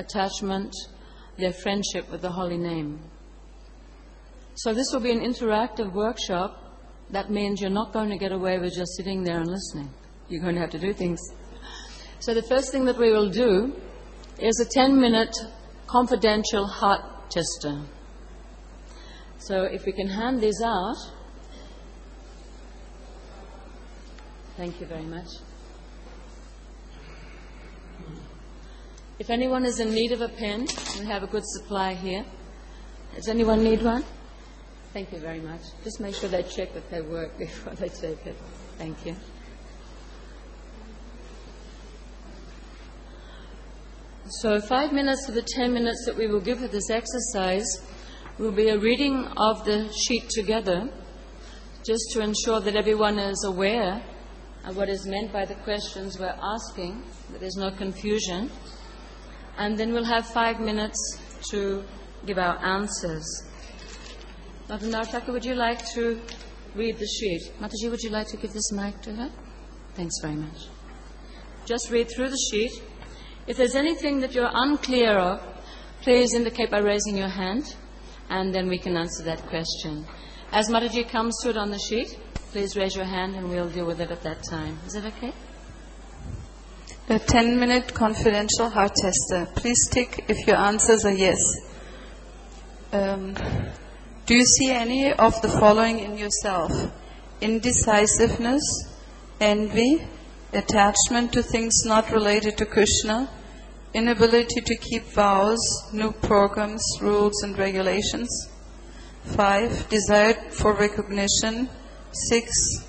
attachment, their friendship with the holy name. So this will be an interactive workshop. That means you're not going to get away with just sitting there and listening. You're going to have to do things. So the first thing that we will do is a 10-minute confidential heart tester. So if we can hand these out. Thank you very much. If anyone is in need of a pen, we have a good supply here. Does anyone need one? Thank you very much. Just make sure they check that they work before they take it. Thank you. So 5 minutes of the 10 minutes that we will give for this exercise will be a reading of the sheet together, just to ensure that everyone is aware of what is meant by the questions we're asking, that there's no confusion. And then we'll have 5 minutes to give our answers. Dr. Nartaka, would you like to read the sheet? Mataji, would you like to give this mic to her? Thanks very much. Just read through the sheet. If there's anything that you're unclear of, please indicate by raising your hand, and then we can answer that question. As Mataji comes to it on the sheet, please raise your hand and we'll deal with it at that time. Is that okay? The 10-minute confidential heart tester. Please tick if your answers are yes. Do you see any of the following in yourself? Indecisiveness, envy, attachment to things not related to Krishna, inability to keep vows, new programs, rules and regulations. 5, desire for recognition. 6,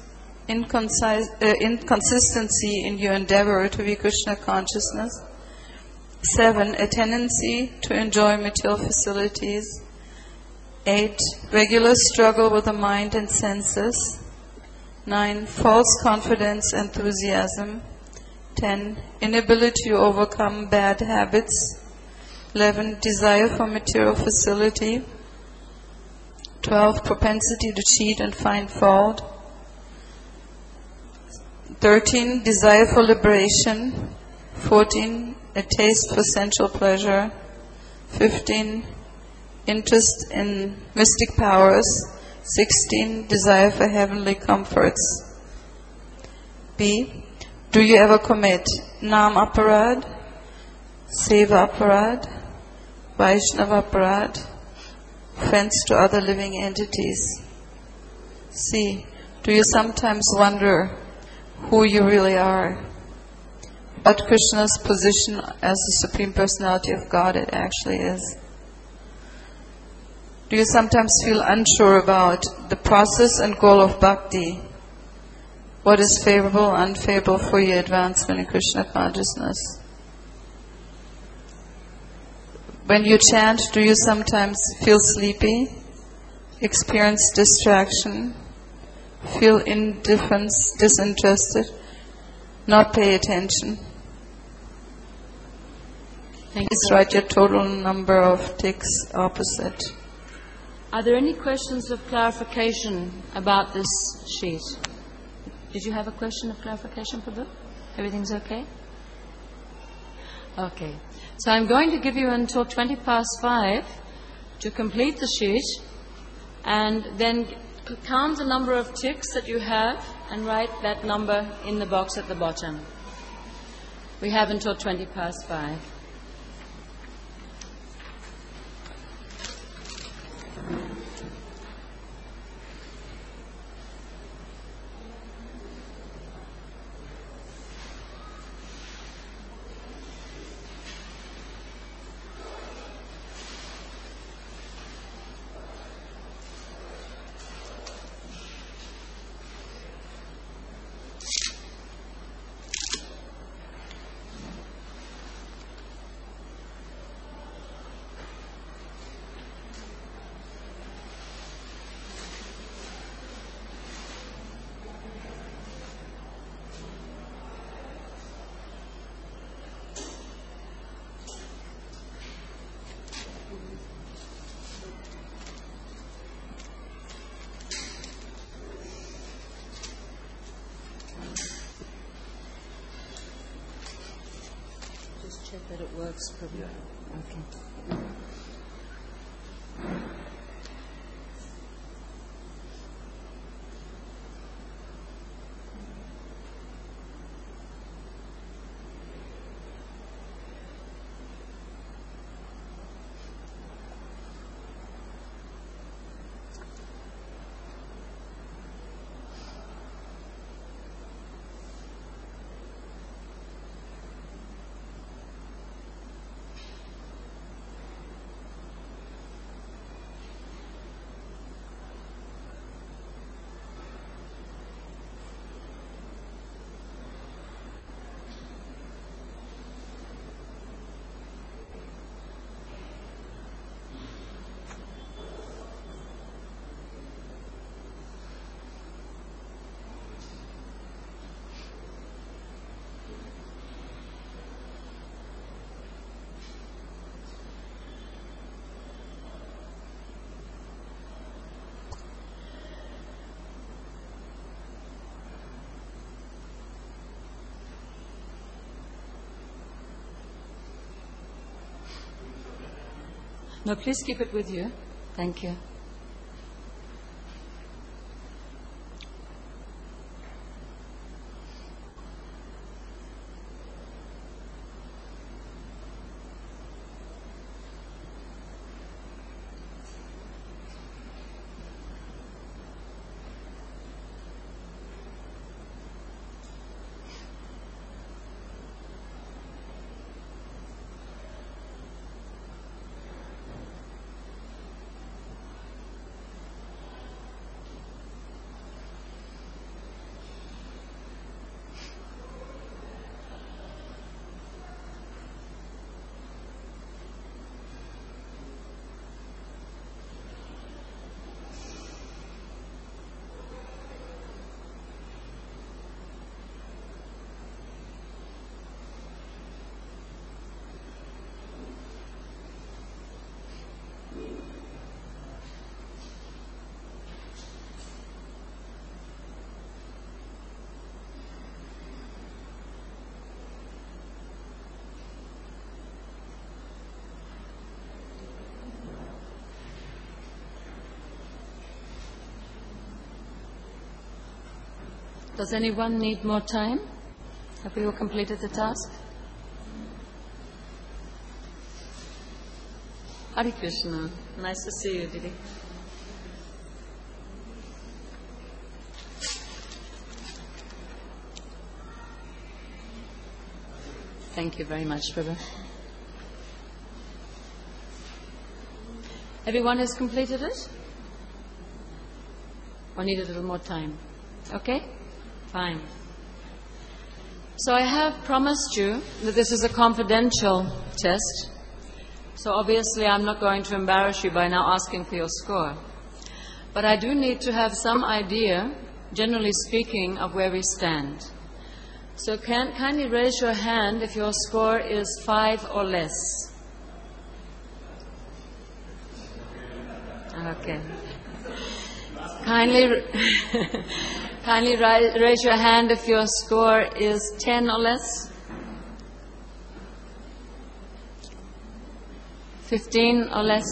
inconsistency in your endeavor to be Krishna consciousness. 7, a tendency to enjoy material facilities. 8, regular struggle with the mind and senses. 9, false confidence, enthusiasm. 10, inability to overcome bad habits. 11, desire for material facility. 12, propensity to cheat and find fault. 13, desire for liberation. 14, a taste for sensual pleasure. 15, interest in mystic powers. 16, desire for heavenly comforts. B, do you ever commit Nam Aparad, Seva Aparad, Vaishnava Aparad, offense to other living entities? C, do you sometimes wonder who you really are? What Krishna's position as the Supreme Personality of God it actually is? Do you sometimes feel unsure about the process and goal of bhakti? What is favorable, unfavorable for your advancement in Krishna consciousness? When you chant, do you sometimes feel sleepy, experience distraction, feel indifference, disinterested, not pay attention? Please write your total number of ticks opposite. Are there any questions of clarification about this sheet? Did you have a question of clarification, Prabhu? Everything's okay? Okay. So I'm going to give you until 5:20 to complete the sheet, and then count the number of ticks that you have and write that number in the box at the bottom. We have until 5:20. just check that it works, Prabhu. Yeah. Okay. No, please keep it with you. Thank you. Does anyone need more time? Have we all completed the task? Hare Krishna. Nice to see you, Didi. Thank you very much, Prabhu. Everyone has completed it? Or need a little more time? Okay? Fine. So I have promised you that this is a confidential test. So obviously I'm not going to embarrass you by now asking for your score. But I do need to have some idea, generally speaking, of where we stand. So kindly raise your hand if your score is 5 or less. Okay. Kindly raise your hand if your score is 10 or less. 15 or less.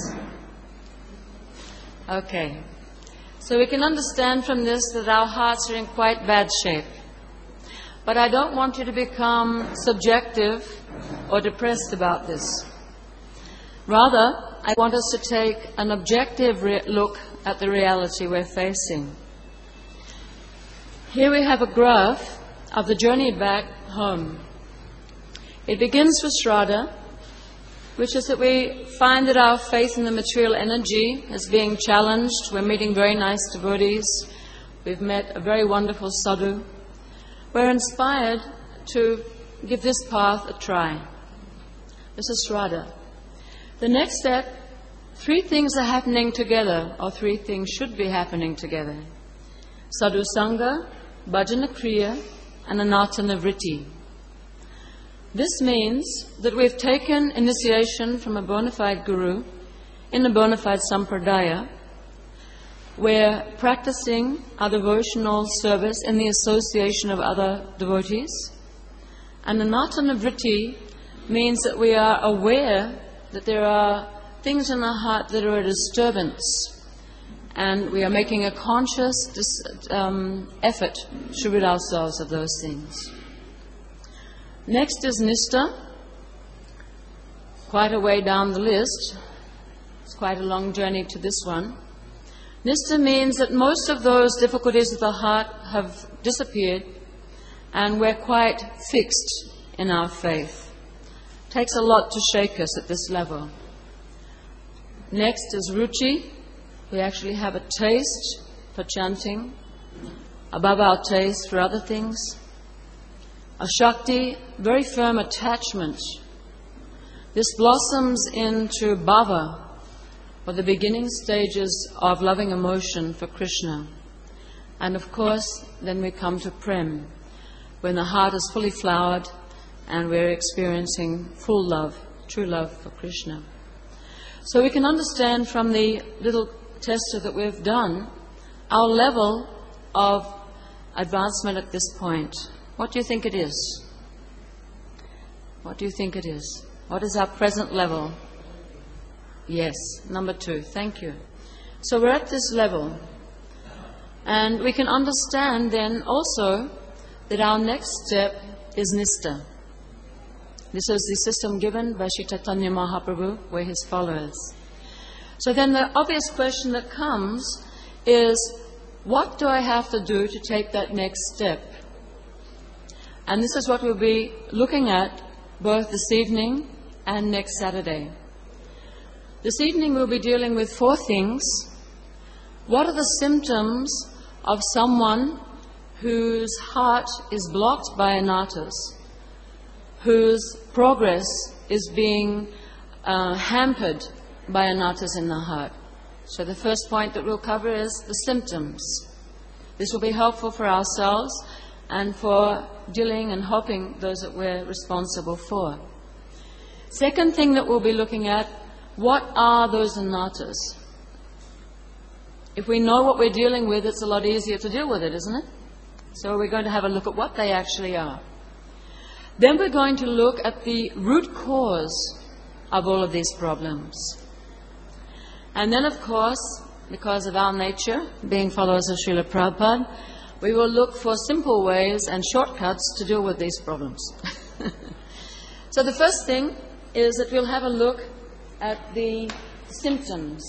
Okay. So we can understand from this that our hearts are in quite bad shape. But I don't want you to become subjective or depressed about this. Rather, I want us to take an objective look at the reality we're facing. Here we have a graph of the journey back home. It begins with Shraddha, which is that we find that our faith in the material energy is being challenged. We're meeting very nice devotees. We've met a very wonderful sadhu. We're inspired to give this path a try. This is Shraddha. The next step, 3 things are happening together, or 3 things should be happening together. Sadhu Sangha, Bhajana Kriya, and Anatana Vritti. This means that we've taken initiation from a bona fide guru in a bona fide sampradaya. We're practicing our devotional service in the association of other devotees. And Anatana Vritti means that we are aware that there are things in our heart that are a disturbance, and we are making a conscious effort to rid ourselves of those things. Next is Nistha, quite a way down the list. It's quite a long journey to this one. Nistha means that most of those difficulties of the heart have disappeared, and we're quite fixed in our faith. It takes a lot to shake us at this level. Next is Ruchi. We actually have a taste for chanting, above our taste for other things. A Shakti, very firm attachment. This blossoms into Bhava, or the beginning stages of loving emotion for Krishna. And of course, then we come to Prem, when the heart is fully flowered and we're experiencing full love, true love for Krishna. So we can understand from the little tester that we've done our level of advancement at this point. What do you think it is? What do you think it is? What is our present level? Yes, number 2. Thank you. So we're at this level. And we can understand then also that our next step is Nistha. This is the system given by Sri Chaitanya Mahaprabhu. We're his followers. So then the obvious question that comes is, what do I have to do to take that next step? And this is what we'll be looking at both this evening and next Saturday. This evening we'll be dealing with 4 things. What are the symptoms of someone whose heart is blocked by anarthas, whose progress is being hampered by anarthas in the heart? So the first point that we'll cover is the symptoms. This will be helpful for ourselves and for dealing and helping those that we're responsible for. Second thing that we'll be looking at, what are those anarthas? If we know what we're dealing with, it's a lot easier to deal with it, isn't it? So we're going to have a look at what they actually are. Then we're going to look at the root cause of all of these problems. And then, of course, because of our nature, being followers of Srila Prabhupada, we will look for simple ways and shortcuts to deal with these problems. So the first thing is that we'll have a look at the symptoms.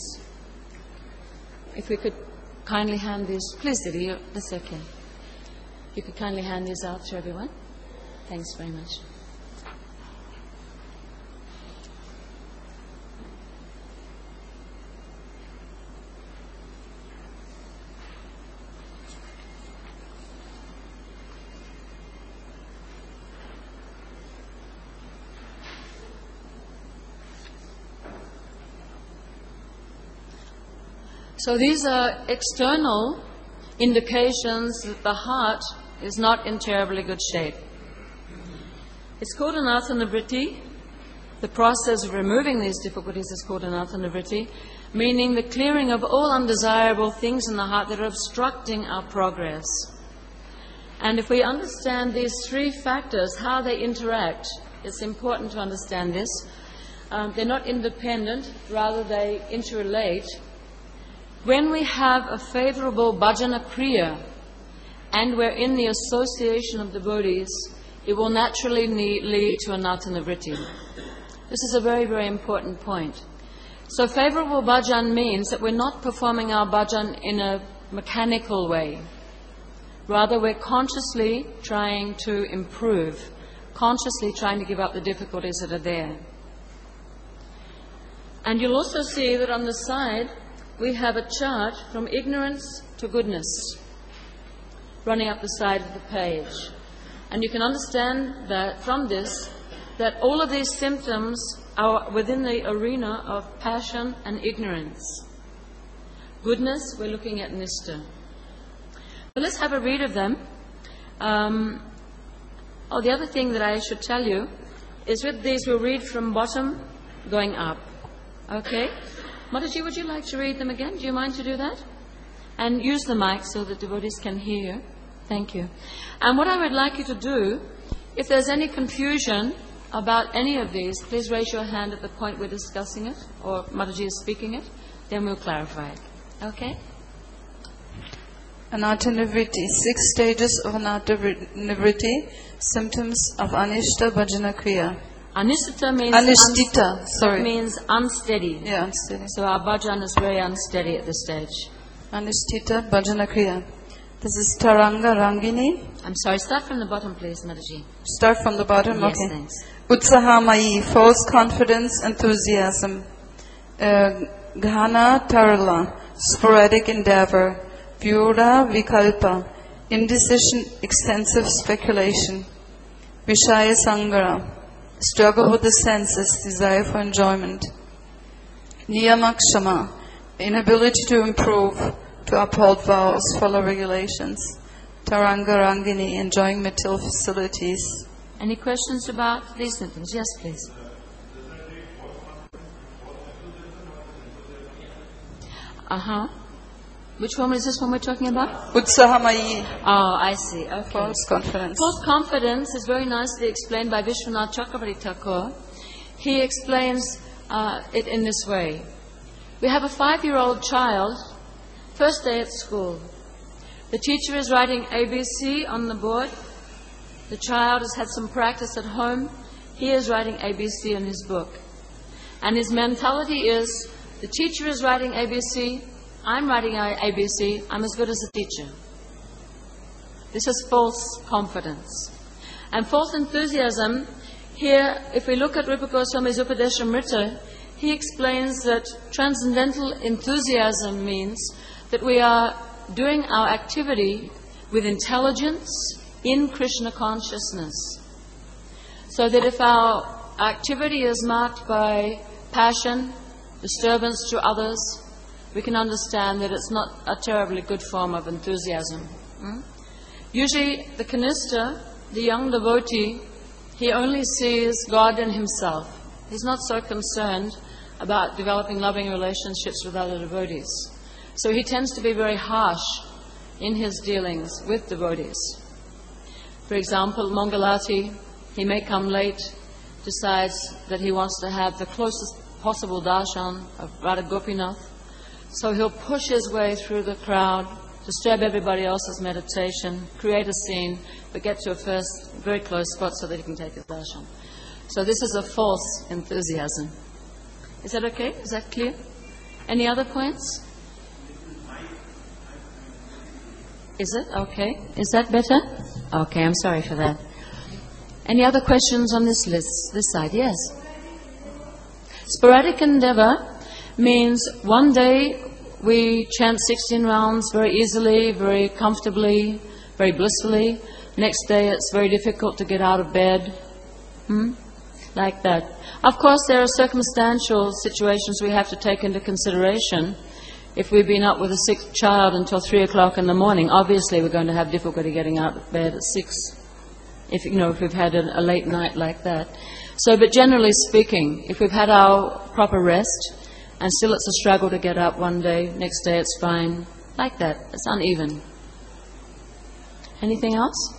If we could kindly hand these, please, Didi, that's okay. You could kindly hand these out to everyone. Thanks very much. So these are external indications that the heart is not in terribly good shape. It's called anartha nivritti. The process of removing these difficulties is called anartha nivritti, meaning the clearing of all undesirable things in the heart that are obstructing our progress. And if we understand these 3 factors, how they interact, it's important to understand this. They're not independent, rather they interrelate. When we have a favorable bhajana kriya and we're in the association of devotees, it will naturally lead to anartha nivritti. This is a very, very important point. So favorable bhajan means that we're not performing our bhajan in a mechanical way. Rather, we're consciously trying to improve, consciously trying to give up the difficulties that are there. And you'll also see that on the side, we have a chart from ignorance to goodness running up the side of the page. And you can understand that from this, that all of these symptoms are within the arena of passion and ignorance. Goodness, we're looking at Nistha. Well, let's have a read of them. The other thing that I should tell you is with these we'll read from bottom going up. Okay? Mataji, would you like to read them again? Do you mind to do that? And use the mic so that devotees can hear you. Thank you. And what I would like you to do, if there's any confusion, about any of these, please raise your hand at the point we're discussing it, or Mataji is speaking it, then we'll clarify it. Okay? Anatta Nivritti, 6 stages of Anatta Nivritti, symptoms of Anishta Bhajana Kriya. Anishtita means Anishtita, sorry. It means unsteady. Yeah, unsteady. So our bhajan is very unsteady at this stage. Anishtita Bhajana Kriya. This is Taranga Rangini. I'm sorry, start from the bottom, please, Mataji. Start from the bottom? Yes, okay. thanks. Utsahamayi, false confidence, enthusiasm. Ghana Tarala, sporadic endeavor. Vyura Vikalpa, indecision, extensive speculation. Vishaya Sangara, struggle with the senses, desire for enjoyment. Niyamakshama, inability to improve, to uphold vows, follow regulations. Taranga Rangini, enjoying material facilities. Any questions about these symptoms? Yes, please. Which one is this one we're talking about? Utsahamayi, Oh, I see. Okay. false confidence. False confidence is very nicely explained by Vishwanath Chakravarti Thakur. He explains it in this way. We have a 5-year-old child, first day at school. The teacher is writing ABC on the board. The child has had some practice at home. He is writing ABC in his book. And his mentality is, the teacher is writing ABC, I'm writing ABC, I'm as good as the teacher. This is false confidence. And false enthusiasm, here, if we look at Rupa Goswami's Upadeshamrita, he explains that transcendental enthusiasm means that we are doing our activity with intelligence in Krishna consciousness. So that if our activity is marked by passion, disturbance to others, we can understand that it's not a terribly good form of enthusiasm. Usually the kanista, the young devotee, he only sees God in himself. He's not so concerned about developing loving relationships with other devotees. So he tends to be very harsh in his dealings with devotees. For example, Mangalati, he may come late, decides that he wants to have the closest possible darshan of Radha Gopinath. So he'll push his way through the crowd, disturb everybody else's meditation, create a scene, but get to a first very close spot so that he can take his darshan. So this is a false enthusiasm. Is that okay? Is that clear? Any other points? Is it? Okay. Is that better? Okay, I'm sorry for that. Any other questions on this list, this side? Yes. Sporadic endeavor means one day we chant 16 rounds very easily, very comfortably, very blissfully. Next day it's very difficult to get out of bed. Like that. Of course, there are circumstantial situations we have to take into consideration. If we've been up with a sick child until 3 o'clock in the morning, obviously we're going to have difficulty getting out of bed at 6. If we've had a late night like that. So, but generally speaking, if we've had our proper rest, and still it's a struggle to get up one day, next day it's fine, like that. It's uneven. Anything else?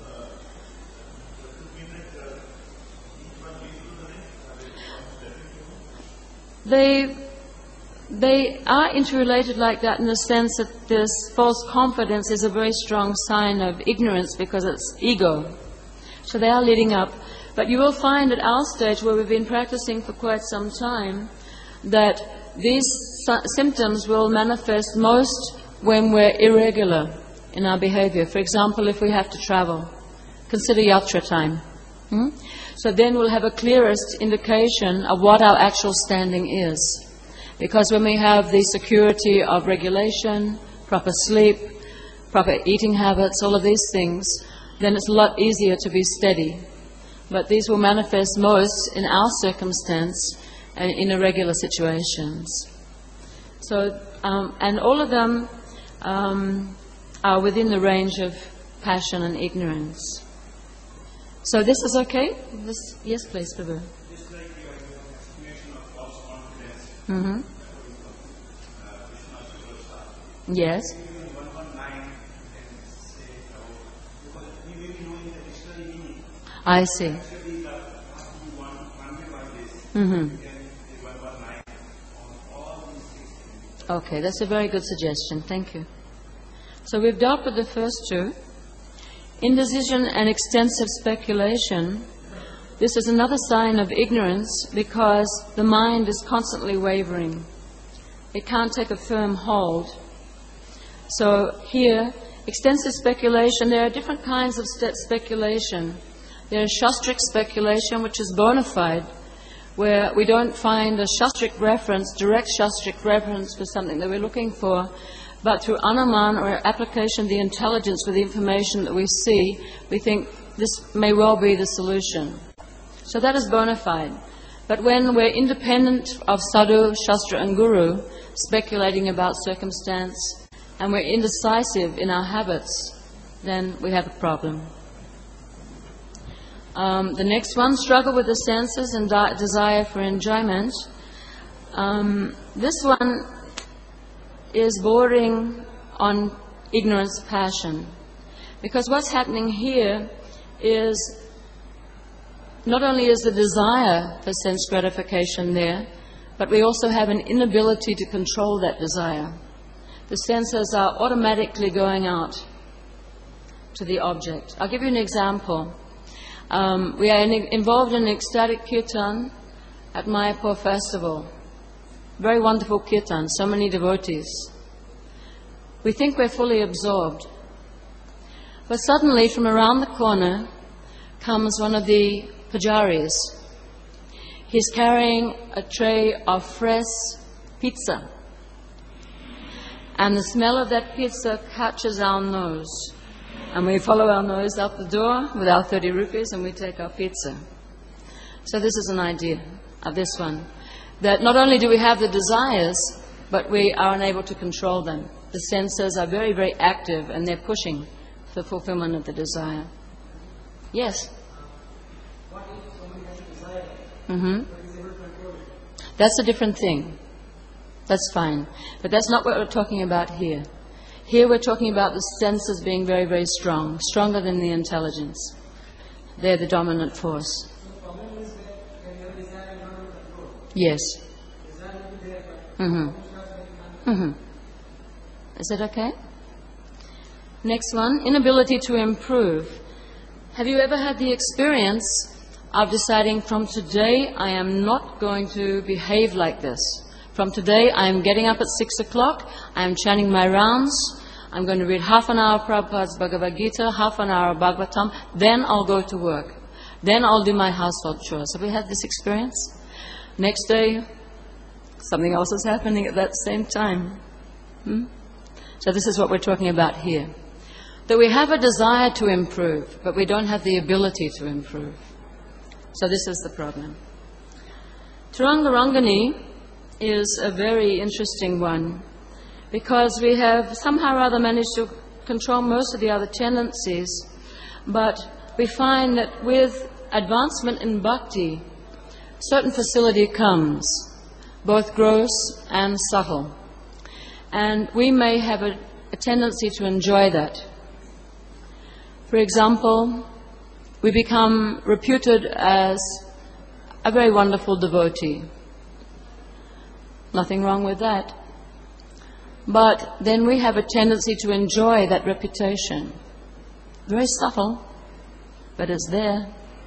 They are interrelated like that in the sense that this false confidence is a very strong sign of ignorance because it's ego. So they are leading up. But you will find at our stage, where we've been practicing for quite some time, that these symptoms will manifest most when we're irregular in our behavior. For example, if we have to travel, consider yatra time. So then we'll have a clearest indication of what our actual standing is. Because when we have the security of regulation, proper sleep, proper eating habits, all of these things, then it's a lot easier to be steady. But these will manifest most in our circumstance and in irregular situations. So, and all of them are within the range of passion and ignorance. So this is okay? Yes, please, Prabhu. Just like your explanation of false confidence. Yes. Even 119 and say, because we may be knowing the dictionary meaning. I see. Actually, the Okay, that's a very good suggestion. Thank you. So we've dealt with the first two. Indecision and extensive speculation. This is another sign of ignorance because the mind is constantly wavering. It can't take a firm hold. So here, extensive speculation, there are different kinds of speculation. There is shastric speculation, which is bona fide, where we don't find a shastric reference, direct shastric reference for something that we're looking for, but through Anuman or application of the intelligence with the information that we see, we think this may well be the solution. So that is bona fide. But when we're independent of sadhu, shastra and guru, speculating about circumstance, and we're indecisive in our habits, then we have a problem. The next one, struggle with the senses and desire for enjoyment. This one is bordering on ignorance passion. Because what's happening here is not only is the desire for sense gratification there, but we also have an inability to control that desire. The senses are automatically going out to the object. I'll give you an example. We are involved in an ecstatic kirtan at Mayapur festival. Very wonderful kirtan, so many devotees. We think we're fully absorbed. But suddenly, from around the corner, comes one of the pujaris. He's carrying a tray of fresh pizza. And the smell of that pizza catches our nose. And we follow our nose out the door with our 30 rupees and we take our pizza. So this is an idea of this one. That not only do we have the desires, but we are unable to control them. The senses are very, very active and they're pushing for the fulfillment of the desire. Yes? What if someone has a desire, Mm-hmm. but is able to control it? That's a different thing. That's fine. But that's not what we're talking about here. Here we're talking about the senses being very, very strong, stronger than the intelligence. They're the dominant force. So the problem is that when you have desire and not able to control. Yes. Desire will be there, but Mm-hmm. problem starts when you can't. Mm-hmm. Is it okay? Next one, inability to improve. Have you ever had the experience of deciding from today I am not going to behave like this? From today I am getting up at 6 o'clock, I am chanting my rounds, I'm going to read half an hour of Prabhupada's Bhagavad Gita, half an hour of Bhagavatam, then I'll go to work. Then I'll do my household chores. Have we had this experience? Next day, something else is happening at that same time. So this is what we're talking about here. That we have a desire to improve, but we don't have the ability to improve. So this is the problem. Tarangarangani is a very interesting one because we have somehow or other managed to control most of the other tendencies, but we find that with advancement in bhakti, certain facility comes, both gross and subtle. And we may have a tendency to enjoy that. For example, we become reputed as a very wonderful devotee. Nothing wrong with that. But then we have a tendency to enjoy that reputation. Very subtle, but it's there.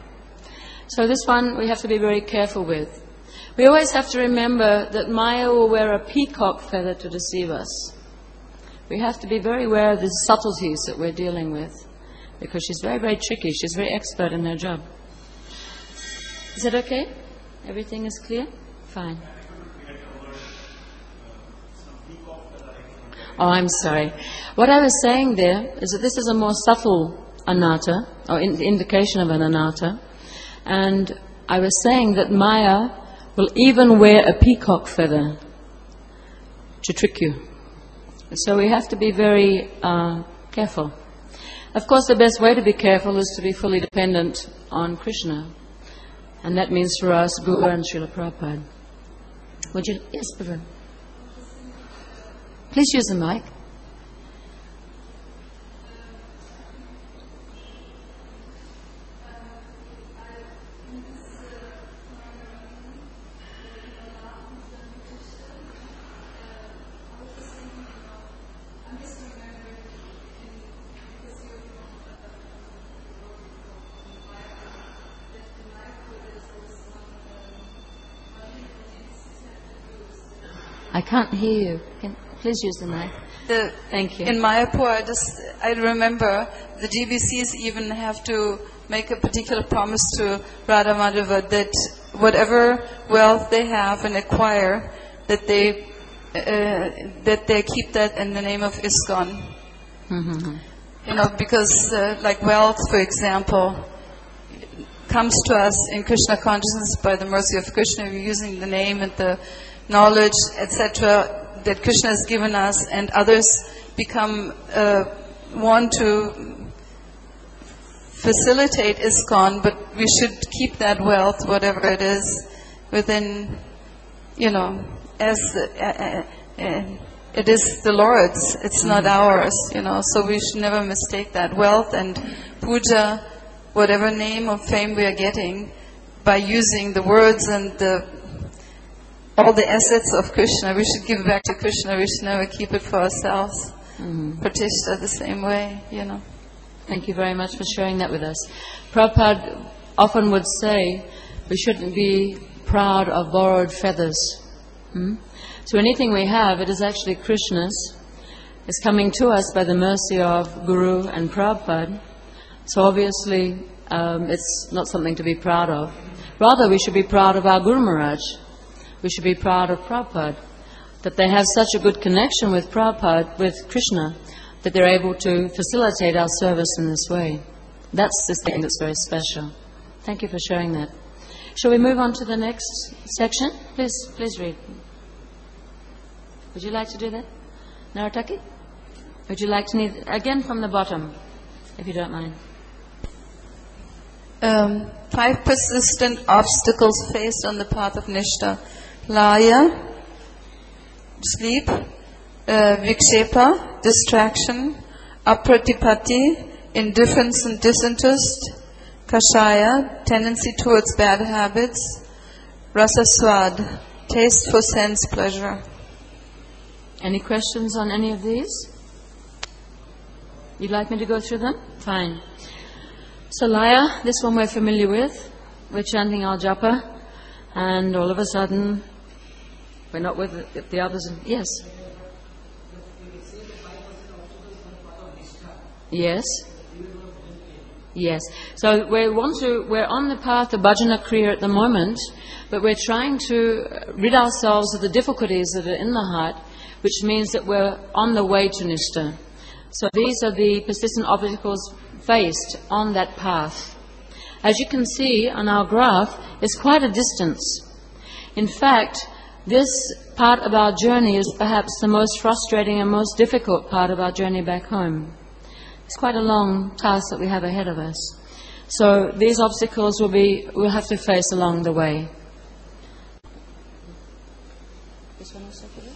So this one we have to be very careful with. We always have to remember that Maya will wear a peacock feather to deceive us. We have to be very aware of the subtleties that we're dealing with, because she's very, very tricky. She's very expert in her job. Is that okay? Everything is clear? Fine. Oh, I'm sorry. What I was saying there is that this is a more subtle anatta, or indication of an anatta. And I was saying that Maya will even wear a peacock feather to trick you. So we have to be very careful. Of course, the best way to be careful is to be fully dependent on Krishna. And that means for us, Guru and Srila Prabhupada. Would you? Yes, Prabhupada. Please use the mic. I can't hear you. Please use the mic. Thank you. In Mayapur, I remember the GBCs even have to make a particular promise to Radha Madhava that whatever wealth they have and acquire, that they keep that in the name of ISKCON. Mm-hmm. You know, because like wealth, for example, comes to us in Krishna consciousness by the mercy of Krishna. We're using the name and the knowledge, etc., that Krishna has given us, and others want to facilitate ISKCON, but we should keep that wealth, whatever it is, within, as it is the Lord's. It's not ours, so we should never mistake that wealth and puja, whatever name or fame we are getting, by using the words and all the assets of Krishna. We should give back to Krishna. We should never keep it for ourselves. Pratishtha the same way, Thank you very much for sharing that with us. Prabhupada often would say we shouldn't be proud of borrowed feathers. So anything we have, it is actually Krishna's. It's coming to us by the mercy of Guru and Prabhupada. So obviously it's not something to be proud of. Rather, we should be proud of our Guru Maharaj. We should be proud of Prabhupada, that they have such a good connection with Prabhupada, with Krishna, that they're able to facilitate our service in this way. That's the thing that's very special. Thank you for sharing that. Shall we move on to the next section? Please read. Would you like to do that? Narataki? Would you like to again from the bottom, if you don't mind. 5 persistent obstacles faced on the path of Nishtha. Laya, sleep, vikshepa, distraction, apratipatti, indifference and disinterest, kashaya, tendency towards bad habits, rasaswad, taste for sense pleasure. Any questions on any of these? You'd like me to go through them? Fine. So Laya, this one we're familiar with. We're chanting our japa, and all of a sudden, we're not with the others. Yes. Yes. Yes. So we're on the path of bhajana kriya at the moment, but we're trying to rid ourselves of the difficulties that are in the heart, which means that we're on the way to Nishtha. So these are the persistent obstacles faced on that path. As you can see on our graph, it's quite a distance. In fact, this part of our journey is perhaps the most frustrating and most difficult part of our journey back home. It's quite a long task that we have ahead of us. So these obstacles we'll have to face along the way. This one also for you?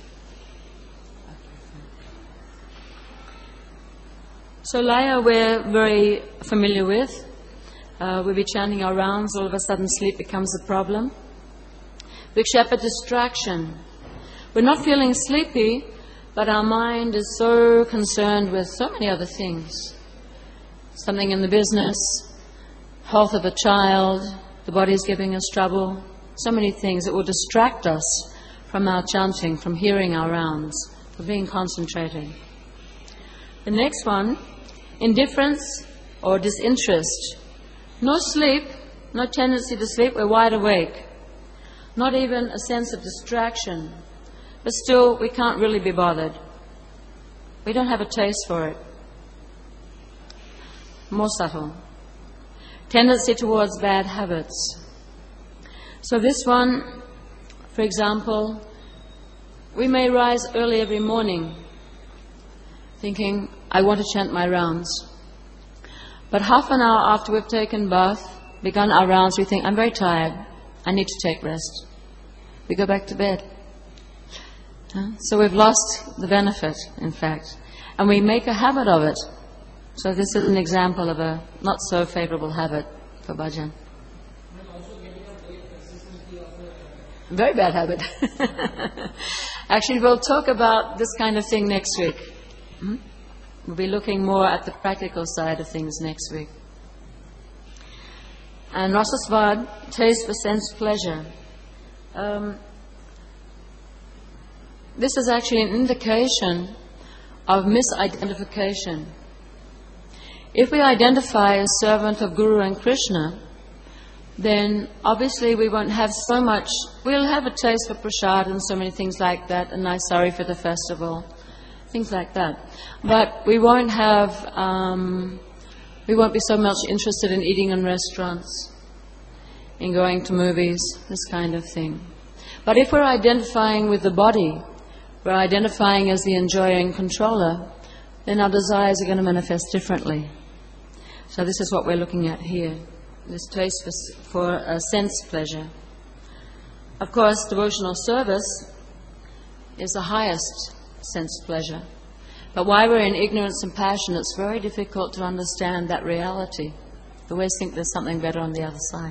So Laya we're very familiar with. We'll be chanting our rounds, all of a sudden sleep becomes a problem. Vikshepa, distraction. We're not feeling sleepy, but our mind is so concerned with so many other things. Something in the business, health of a child, the body's giving us trouble, so many things that will distract us from our chanting, from hearing our rounds, from being concentrated. The next one, indifference or disinterest. No sleep, no tendency to sleep, we're wide awake. Not even a sense of distraction. But still, we can't really be bothered. We don't have a taste for it. More subtle. Tendency towards bad habits. So this one, for example, we may rise early every morning thinking, I want to chant my rounds. But half an hour after we've taken bath, begun our rounds, we think, I'm very tired. I need to take rest. We go back to bed. So we've lost the benefit, in fact. And we make a habit of it. So this is an example of a not so favorable habit for bhajan. Very bad habit. Actually, we'll talk about this kind of thing next week. We'll be looking more at the practical side of things next week. And rasaswad, taste for sense pleasure. this is actually an indication of misidentification. If we identify as servant of Guru and Krishna, then obviously we won't have so much, we'll have a taste for prasad and so many things like that, a nice sari for the festival, things like that. But we won't have, we won't be so much interested in eating in restaurants, in going to movies, this kind of thing. But if we're identifying with the body, we're identifying as the enjoyer and controller, then our desires are going to manifest differently. So this is what we're looking at here, this taste for sense pleasure. Of course, devotional service is the highest sense pleasure. But while we're in ignorance and passion, it's very difficult to understand that reality. We always think there's something better on the other side.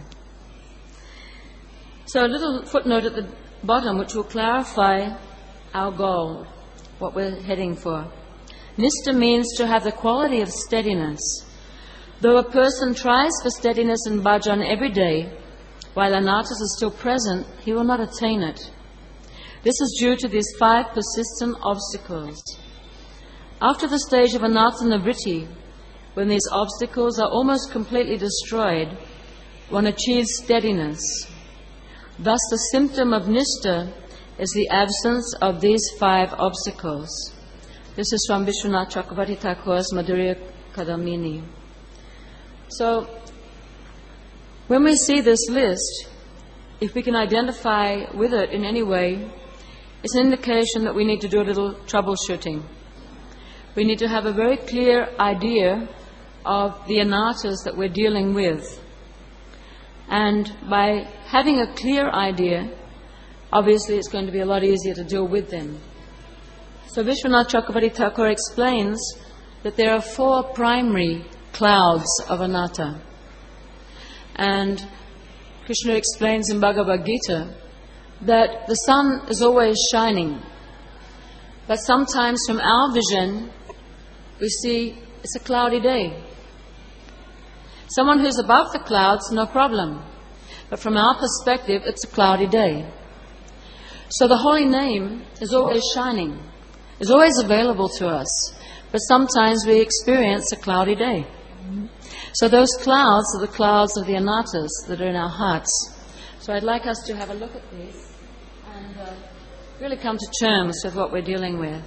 So a little footnote at the bottom which will clarify our goal, what we're heading for. Nistha means to have the quality of steadiness. Though a person tries for steadiness in bhajan every day, while anatas is still present, he will not attain it. This is due to these 5 persistent obstacles. After the stage of anartha nivritti, when these obstacles are almost completely destroyed, one achieves steadiness. Thus the symptom of nistha is the absence of these 5 obstacles. This is from Vishwanath Chakravarti Thakur's Madhurya Kadamini. So, when we see this list, if we can identify with it in any way, it's an indication that we need to do a little troubleshooting. We need to have a very clear idea of the anarthas that we're dealing with. And by having a clear idea, obviously it's going to be a lot easier to deal with them. So Vishwanath Chakravarti Thakur explains that there are 4 primary clouds of anatta. And Krishna explains in Bhagavad Gita that the sun is always shining. But sometimes from our vision, we see it's a cloudy day. Someone who's above the clouds, no problem. But from our perspective, it's a cloudy day. So the holy name is always shining, is always available to us. But sometimes we experience a cloudy day. So those clouds are the clouds of the anarthas that are in our hearts. So I'd like us to have a look at these and really come to terms with what we're dealing with.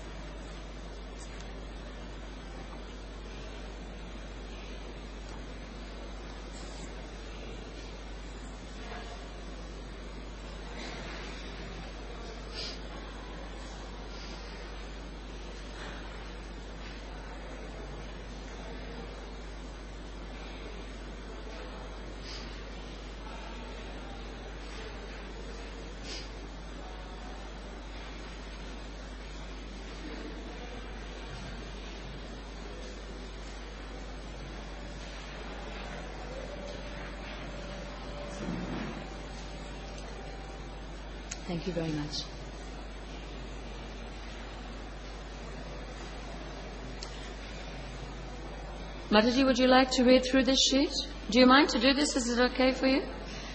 Thank you very much. Mataji, would you like to read through this sheet? Do you mind to do this? Is it okay for you?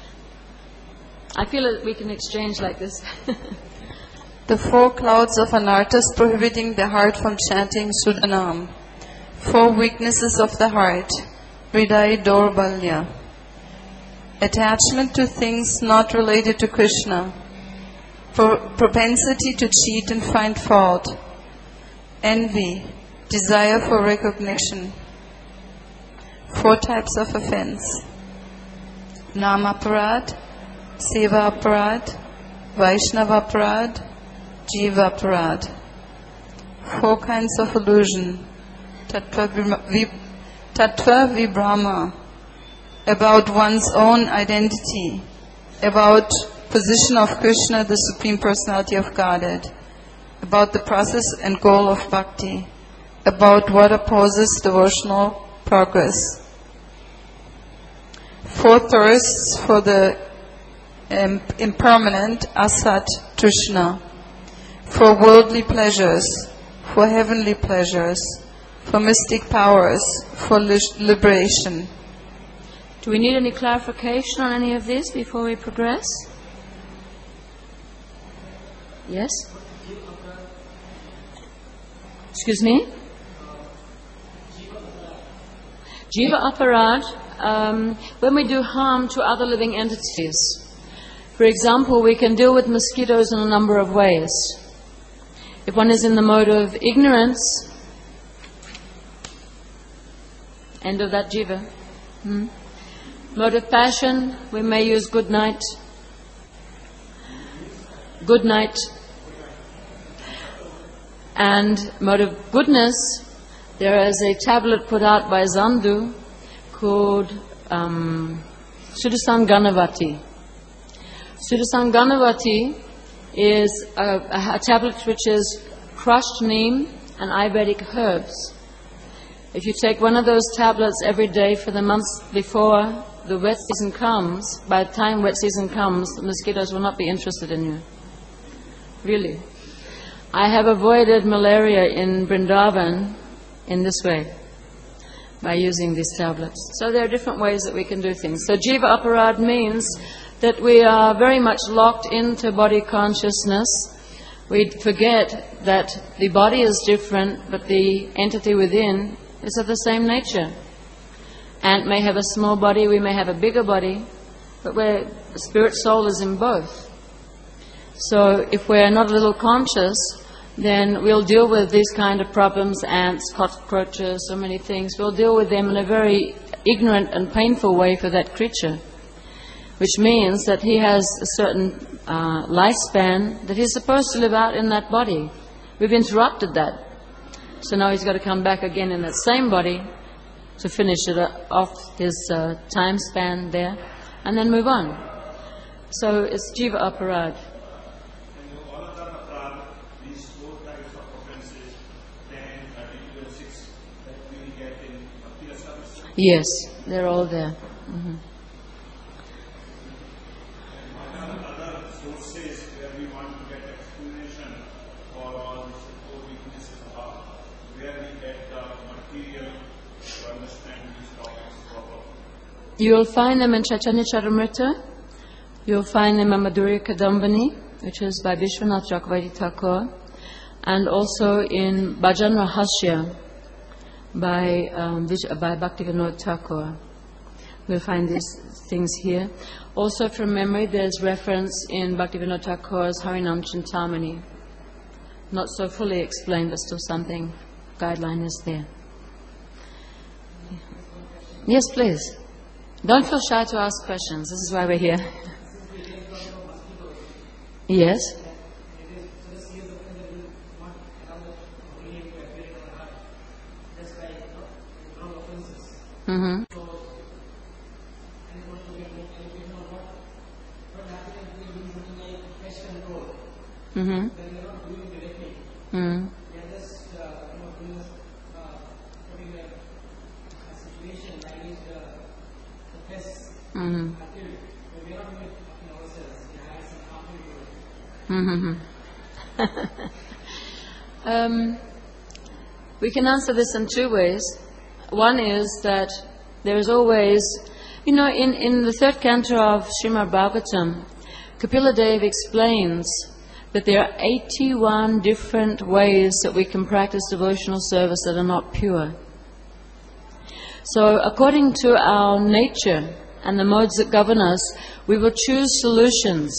I feel that we can exchange like this. The 4 clouds of anarthas prohibiting the heart from chanting Sudhanam. 4 weaknesses of the heart. Hriday Daurbalya. Attachment to things not related to Krishna. Propensity to cheat and find fault. Envy. Desire for recognition. 4 types of offense. Namaparad, Seva-aparad, Vaishnava-aparad, Jiva-aparad. 4 kinds of illusion. Tattva Vibhrama, about one's own identity, about position of Krishna, the Supreme Personality of Godhead, about the process and goal of bhakti, about what opposes devotional progress. 4 thirsts for the impermanent asat trishna, for worldly pleasures, for heavenly pleasures, for mystic powers, for liberation. Do we need any clarification on any of this before we progress? Yes? You Excuse me? Jiva aparad, when we do harm to other living entities. For example, we can deal with mosquitoes in a number of ways. If one is in the mode of ignorance, end of that jiva. Mode of passion, we may use good night. Good night. And mode of goodness, there is a tablet put out by Zandu called Sudasan Ganavati. Sudasan Ganavati is a tablet which is crushed neem and Ayurvedic herbs. If you take one of those tablets every day for the months before the wet season comes, by the time wet season comes, the mosquitoes will not be interested in you. Really. I have avoided malaria in Vrindavan in this way, by using these tablets. So there are different ways that we can do things. So jiva aparad means that we are very much locked into body consciousness. We forget that the body is different, but the entity within is of the same nature. Ant may have a small body, we may have a bigger body, but the spirit soul is in both. So if we're not a little conscious, then we'll deal with these kind of problems, ants, cockroaches, so many things. We'll deal with them in a very ignorant and painful way for that creature, which means that he has a certain lifespan that he's supposed to live out in that body. We've interrupted that. So now he's got to come back again in that same body to finish it off his time span there, and then move on. So it's jiva aparad. Yes, they're all there. Mm-hmm. Other sources where we want to get explanation for all these four weaknesses are, where we get the material to understand these topics properly. You'll find them in Chaitanya Charitamrita. You'll find them in Madhurya Kadambini, which is by Vishwanath Chakravarti Thakur, and also in Bhajan Rahasya by Bhaktivinoda Thakur. We'll find these things here. Also from memory, there's reference in Bhaktivinoda Thakur's Harinam Chintamani. Not so fully explained, but still something, guideline is there. Yes, please. Don't feel shy to ask questions. This is why we're here. Yes? Mm-hmm. Mm-hmm. Mm-hmm. Mm-hmm. We can answer this in two ways. One is that there is always, in the third canto of Srimad Bhagavatam, Kapila Dev explains that there are 81 different ways that we can practice devotional service that are not pure. So according to our nature and the modes that govern us, we will choose solutions.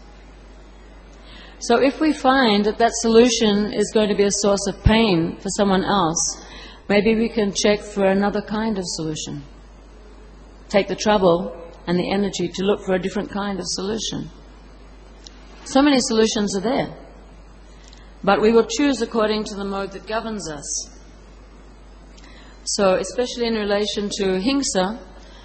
So if we find that that solution is going to be a source of pain for someone else, maybe we can check for another kind of solution. Take the trouble and the energy to look for a different kind of solution. So many solutions are there. But we will choose according to the mode that governs us. So, especially in relation to hingsa,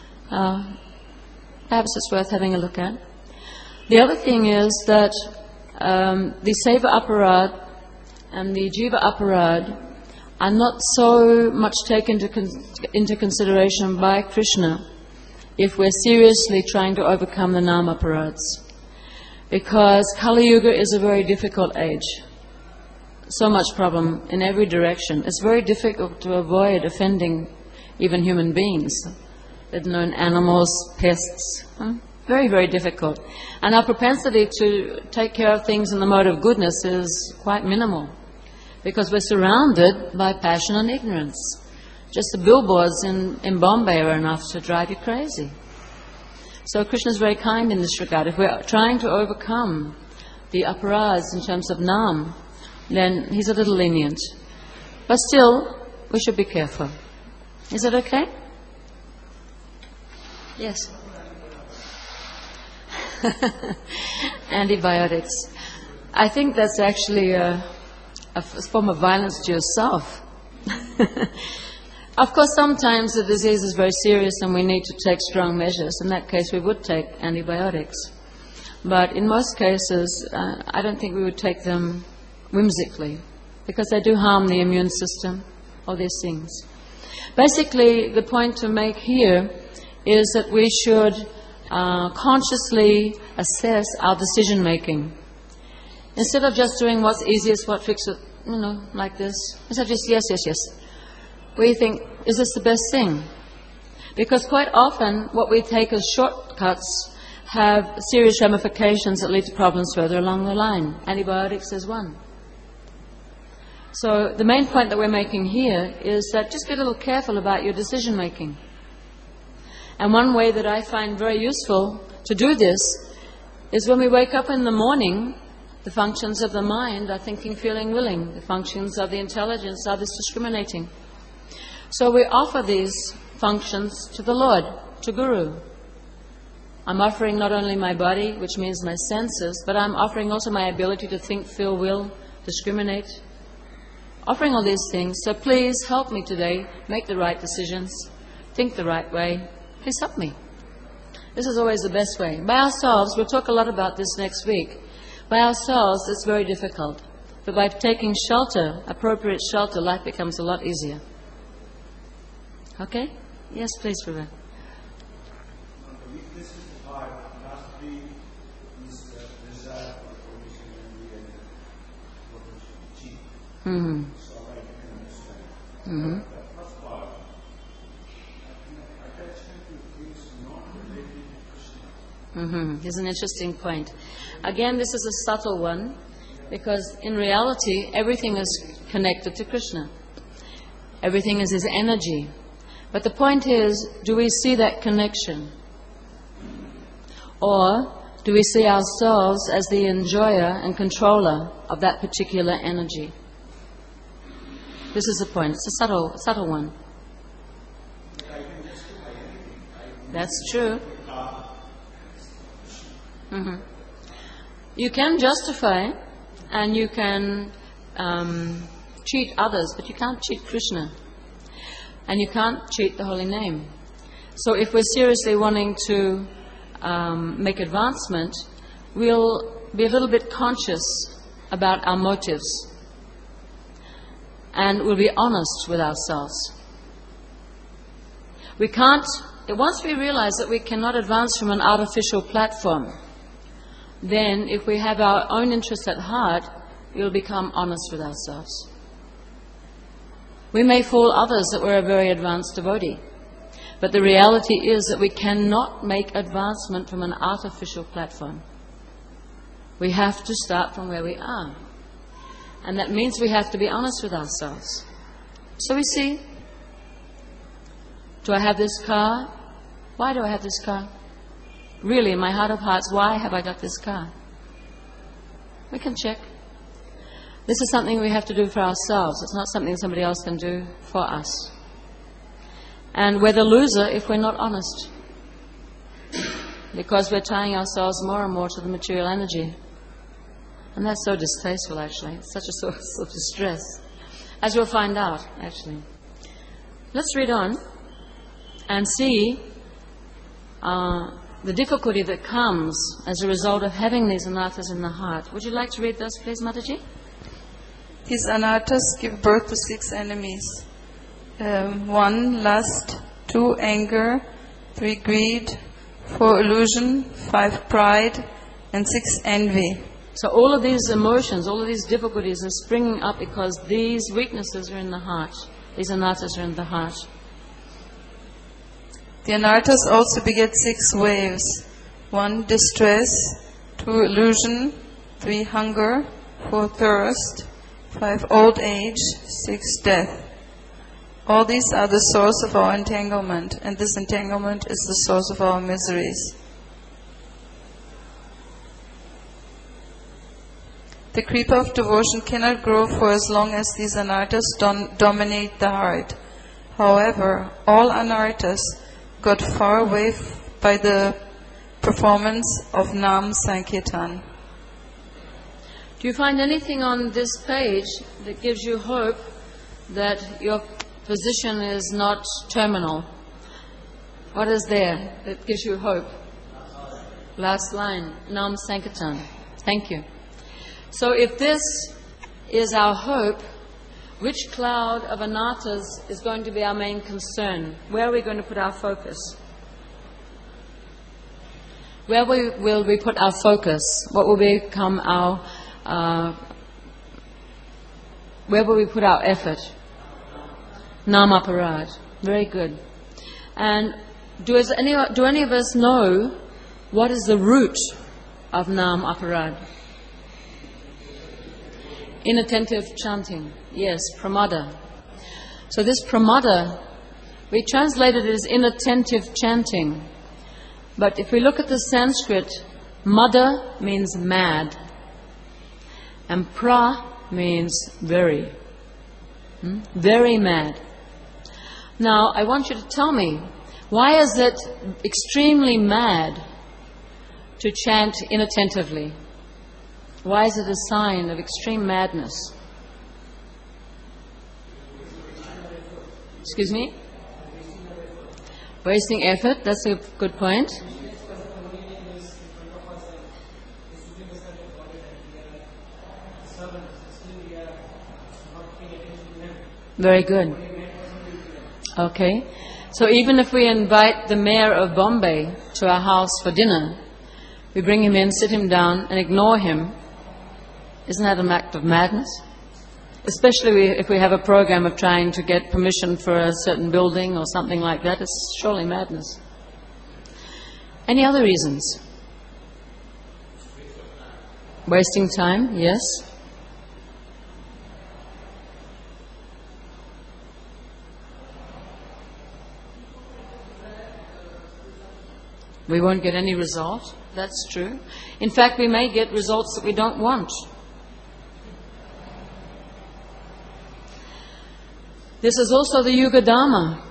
perhaps it's worth having a look at. The other thing is that the seva aparad and the jiva aparad are not so much taken into consideration by Krishna if we're seriously trying to overcome the nama aparads. Because Kali Yuga is a very difficult age. So much problem in every direction. It's very difficult to avoid offending even human beings, let alone animals, pests. Very, very difficult. And our propensity to take care of things in the mode of goodness is quite minimal. because we're surrounded by passion and ignorance. Just the billboards in Bombay are enough to drive you crazy. So Krishna is very kind in this regard. If we're trying to overcome the aparadhas in terms of Nam, then he's a little lenient. But still, we should be careful. Is that okay? Yes. Antibiotics. I think that's actually a form of violence to yourself. Of course, sometimes the disease is very serious and we need to take strong measures. In that case, we would take antibiotics. But in most cases, I don't think we would take them whimsically, because they do harm the immune system, all these things. Basically, the point to make here is that we should consciously assess our decision-making. Instead of just doing what's easiest, what fixes it, like this, instead of just yes, yes, yes, we think, is this the best thing? Because quite often, what we take as shortcuts have serious ramifications that lead to problems further along the line. Antibiotics is one. So the main point that we're making here is that just be a little careful about your decision-making. And one way that I find very useful to do this is when we wake up in the morning, the functions of the mind are thinking, feeling, willing. The functions of the intelligence are this discriminating. So we offer these functions to the Lord, to Guru. I'm offering not only my body, which means my senses, but I'm offering also my ability to think, feel, will, discriminate. Offering all these things. So please help me today make the right decisions, think the right way. Please help me. This is always the best way. By ourselves, we'll talk a lot about this next week. By ourselves, it's very difficult. But by taking shelter, appropriate shelter, life becomes a lot easier. Okay? Yes, please, Prabhu. The weakness is the heart. Lastly, is desire for position and cheap. Mm-hmm. So I can understand. Mm-hmm. The first part, attachment to things not related to Krishna. Mm-hmm. It's an interesting point. Again, this is a subtle one, because in reality, everything is connected to Krishna. Everything is his energy. But the point is, do we see that connection? Or do we see ourselves as the enjoyer and controller of that particular energy? This is the point. It's a subtle one. That's true. Mm-hmm. You can justify and you can cheat others, but you can't cheat Krishna. And you can't cheat the holy name. So if we're seriously wanting to make advancement, we'll be a little bit conscious about our motives. And we'll be honest with ourselves. We can't, once we realize that we cannot advance from an artificial platform, then if we have our own interest at heart, we'll become honest with ourselves. We may fool others that we're a very advanced devotee, but the reality is that we cannot make advancement from an artificial platform. We have to start from where we are. And that means we have to be honest with ourselves. So we see, do I have this car? Why do I have this car? Really, in my heart of hearts, why have I got this car? We can check. This is something we have to do for ourselves. It's not something somebody else can do for us. And we're the loser if we're not honest. Because we're tying ourselves more and more to the material energy. And that's so distasteful, actually. It's such a source of distress. As we'll find out, actually. Let's read on and see the difficulty that comes as a result of having these anarthas in the heart. Would you like to read those, please, Mataji? These anarthas give birth to 6 enemies. 1, lust. 2, anger. 3, greed. 4, illusion. 5, pride. And 6, envy. So all of these emotions, all of these difficulties are springing up because these weaknesses are in the heart. These anarthas are in the heart. The anarthas also beget 6 waves. 1, distress. 2, illusion. 3, hunger. 4, thirst. 5. Old age. 6. Death. All these are the source of our entanglement, and this entanglement is the source of our miseries. The creeper of devotion cannot grow for as long as these anarthas dominate the heart. However, all anarthas got far away by the performance of Nam Sankirtan. Do you find anything on this page that gives you hope that your position is not terminal? What is there that gives you hope? Last line, Nam Sankirtan. Thank you. So if this is our hope, which cloud of anarthas is going to be our main concern? Where are we going to put our focus? Where will we put our focus? What will become our, where will we put our effort? Nam Aparad. Very good. And do any of us know what is the root of Nam Aparad? Inattentive chanting. Yes, pramada. So this pramada, we translated it as inattentive chanting. But if we look at the Sanskrit, mada means mad. And pra means very. Very mad. Now, I want you to tell me, why is it extremely mad to chant inattentively? Why is it a sign of extreme madness? Excuse me? Wasting effort, that's a good point. Very good. Okay. So even if we invite the mayor of Bombay to our house for dinner, we bring him in, sit him down, and ignore him, isn't that an act of madness? Especially if we have a program of trying to get permission for a certain building or something like that, it's surely madness. Any other reasons? Wasting time, yes. We won't get any result. That's true. In fact, we may get results that we don't want. This is also the Yuga Dharma.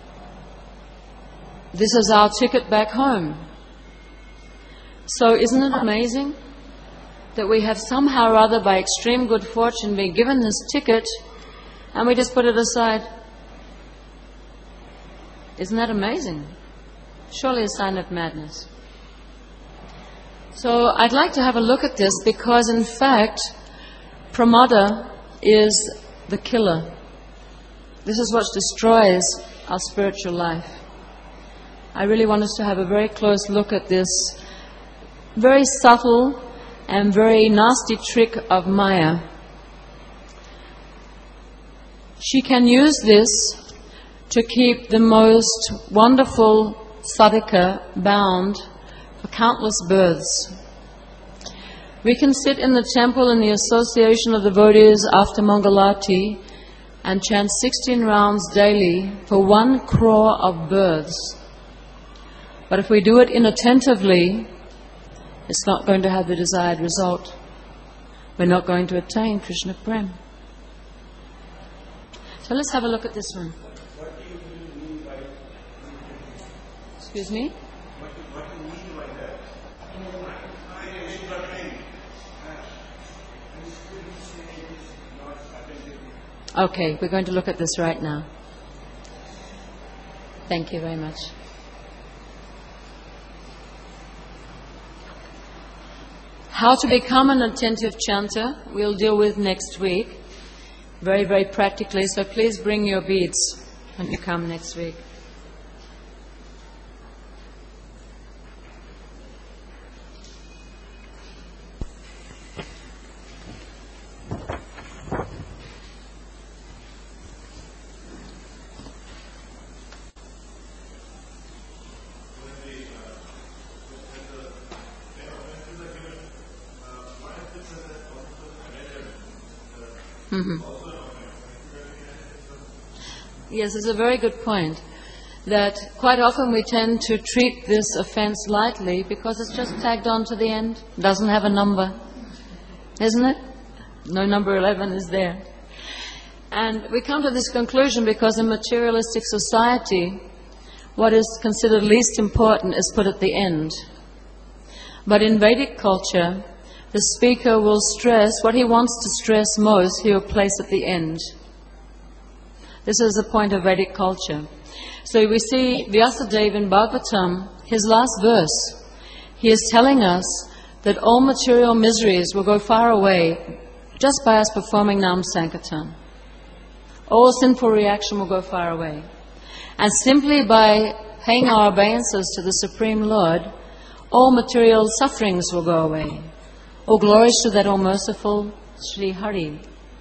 This is our ticket back home. So isn't it amazing that we have somehow or other, by extreme good fortune, been given this ticket and we just put it aside? Isn't that amazing? Surely a sign of madness. So I'd like to have a look at this because, in fact, pramada is the killer. This is what destroys our spiritual life. I really want us to have a very close look at this very subtle and very nasty trick of Maya. She can use this to keep the most wonderful sadhaka bound for countless births. We can sit in the temple in the association of devotees after Mangalarti and chant 16 rounds daily for 1 crore of births. But if we do it inattentively, it's not going to have the desired result. We're not going to attain Krishna Prem. So let's have a look at this one. What do you mean by... Excuse me? What do you mean by that? I is nothing. Okay, we're going to look at this right now. Thank you very much. How to become an attentive chanter, we'll deal with next week. Very, very practically, so please bring your beads when you come next week. Yes, it's a very good point. That quite often we tend to treat this offense lightly because it's just tagged on to the end, doesn't have a number, isn't it? No number 11 is there. And we come to this conclusion because in materialistic society, what is considered least important is put at the end. But in Vedic culture, the speaker will stress what he wants to stress most, he will place at the end. This is the point of Vedic culture. So we see Vyasadeva in Bhagavatam, his last verse, he is telling us that all material miseries will go far away just by us performing Nam Sankirtan. All sinful reaction will go far away. And simply by paying our obeisances to the Supreme Lord, all material sufferings will go away. All glories to that all-merciful Sri Hari.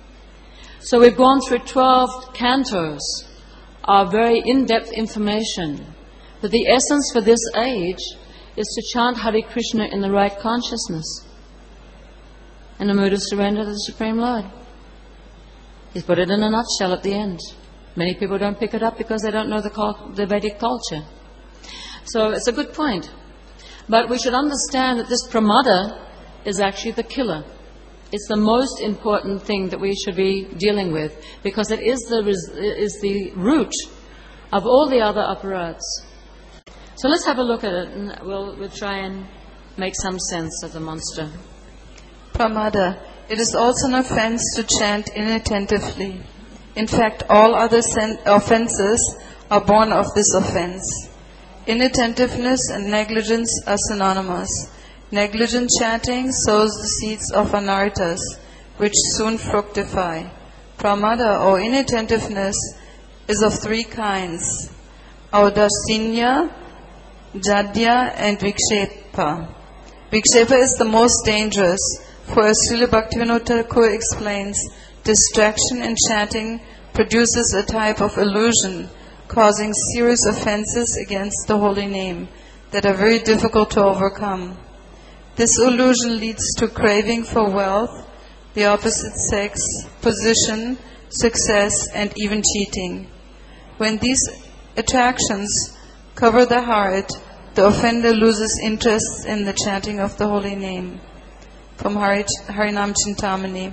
So we've gone through 12 cantos of very in-depth information. But the essence for this age is to chant Hare Krishna in the right consciousness, in a mood of surrender to the Supreme Lord. He's put it in a nutshell at the end. Many people don't pick it up because they don't know the Vedic culture. So it's a good point. But we should understand that this pramada is actually the killer. It's the most important thing that we should be dealing with because it is the root of all the other aparats. So let's have a look at it and we'll try and make some sense of the monster. Pramada. It is also an offense to chant inattentively. In fact, all other offenses are born of this offense. Inattentiveness and negligence are synonymous. Negligent chanting sows the seeds of anarthas, which soon fructify. Pramada, or inattentiveness, is of three kinds: audasinya, jadya, and vikshepa. Vikshepa is the most dangerous, for as Srila Bhaktivinoda Thakur explains, distraction in chanting produces a type of illusion, causing serious offenses against the holy name that are very difficult to overcome. This illusion leads to craving for wealth, the opposite sex, position, success, and even cheating. When these attractions cover the heart, the offender loses interest in the chanting of the holy name. From Harinam Chintamani.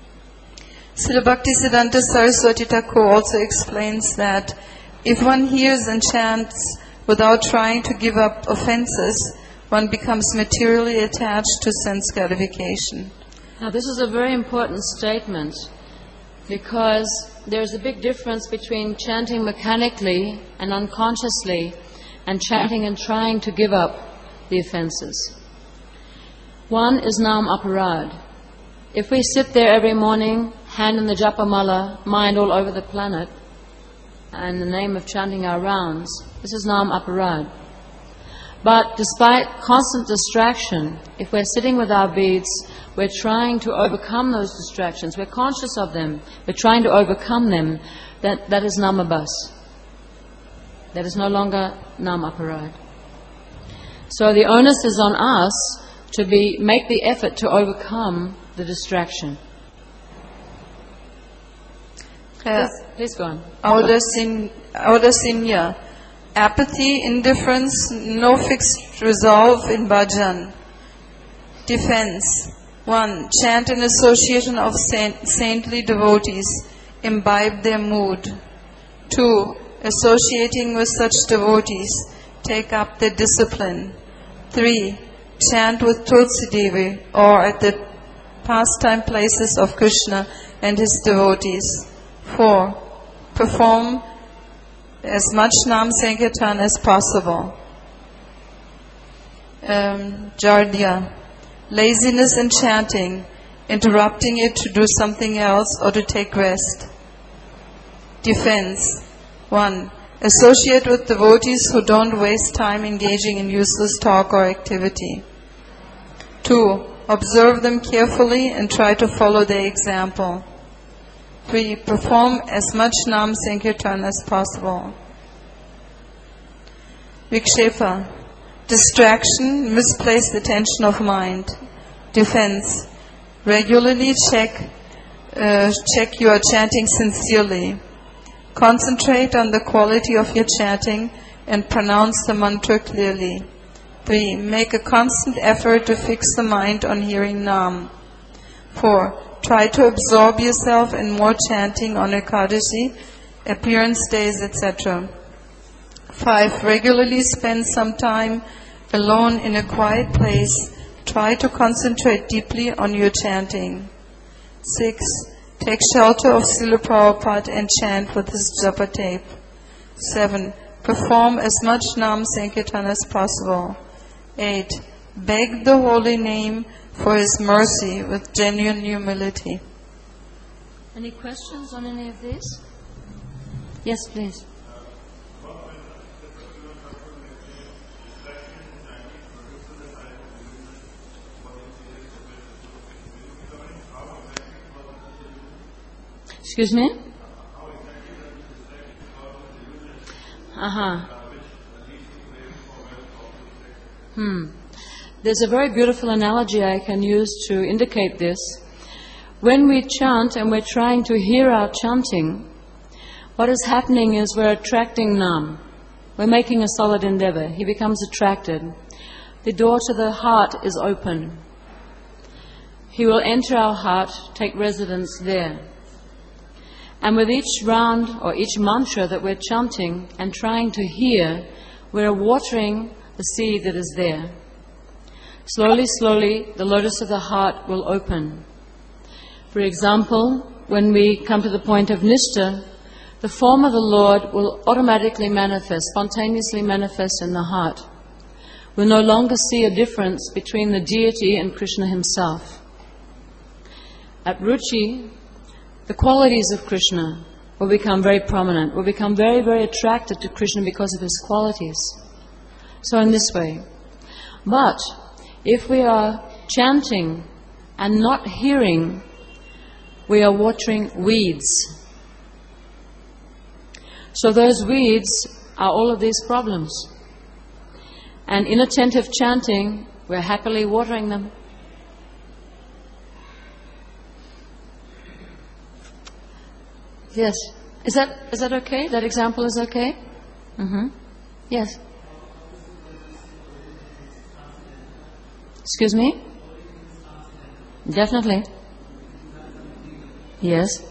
Srila Bhaktisiddhanta Saraswati Thakur also explains that if one hears and chants without trying to give up offenses, one becomes materially attached to sense gratification. Now this is a very important statement because there's a big difference between chanting mechanically and unconsciously and chanting and trying to give up the offenses. One is Nam Aparad. If we sit there every morning, hand in the japamala, mind all over the planet, and in the name of chanting our rounds, this is Nam Aparad. But despite constant distraction, if we're sitting with our beads, we're trying to overcome those distractions, we're conscious of them, we're trying to overcome them, that is Namabas. That is no longer Nam Aparad. So the onus is on us to make the effort to overcome the distraction. Please go on. Audasinya. Apathy, indifference, no fixed resolve in bhajan. Defense. 1. Chant in association of saintly devotees. Imbibe their mood. 2. Associating with such devotees. Take up their discipline. 3. Chant with Tulsi Devi or at the pastime places of Krishna and his devotees. 4. Perform as much Nam Sankirtan as possible. Jardya. Laziness in chanting, interrupting it to do something else or to take rest. Defense. 1. Associate with devotees who don't waste time engaging in useless talk or activity. 2. Observe them carefully and try to follow their example. 3. Perform as much Nam Sankirtan as possible. Vikshepa. Distraction, misplaced attention of mind. Defense. Regularly check check you are chanting sincerely. Concentrate on the quality of your chanting and pronounce the mantra clearly. 3. Make a constant effort to fix the mind on hearing Nam. 4. Try to absorb yourself in more chanting on Ekadashi, appearance days, etc. 5. Regularly spend some time alone in a quiet place. Try to concentrate deeply on your chanting. 6. Take shelter of Srila Prabhupada and chant with his japa tape. 7. Perform as much Nam Sankirtan as possible. 8. Beg the holy name for his mercy with genuine humility. Any questions on any of these? Yes, please. Excuse me? There's a very beautiful analogy I can use to indicate this. When we chant and we're trying to hear our chanting, what is happening is we're attracting Nam. We're making a solid endeavor. He becomes attracted. The door to the heart is open. He will enter our heart, take residence there. And with each round or each mantra that we're chanting and trying to hear, we're watering the seed that is there. Slowly, slowly, the lotus of the heart will open. For example, when we come to the point of Nishtha, the form of the Lord will automatically manifest, spontaneously manifest in the heart. We'll no longer see a difference between the deity and Krishna himself. At Ruchi, the qualities of Krishna will become very prominent, will become very, very attracted to Krishna because of his qualities. So in this way. But if we are chanting and not hearing, we are watering weeds. So those weeds are all of these problems. And inattentive chanting, we're happily watering them. Yes. Is that okay? That example is okay? Yes. Excuse me? Definitely. Yes.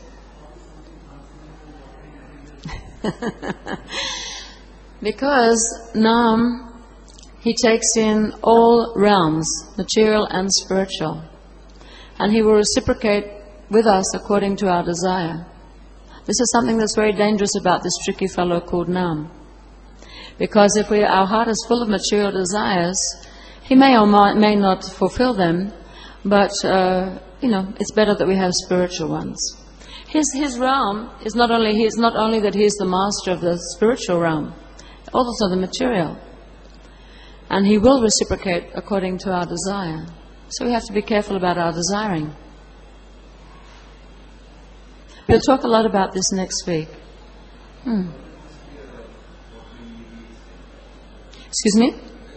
Because Nam, he takes in all realms, material and spiritual. And he will reciprocate with us according to our desire. This is something that's very dangerous about this tricky fellow called Nam. Because if our heart is full of material desires, he may or may not fulfill them, but, it's better that we have spiritual ones. His realm is not only that he is the master of the spiritual realm, also the material. And he will reciprocate according to our desire. So we have to be careful about our desiring. We'll talk a lot about this next week. Excuse me?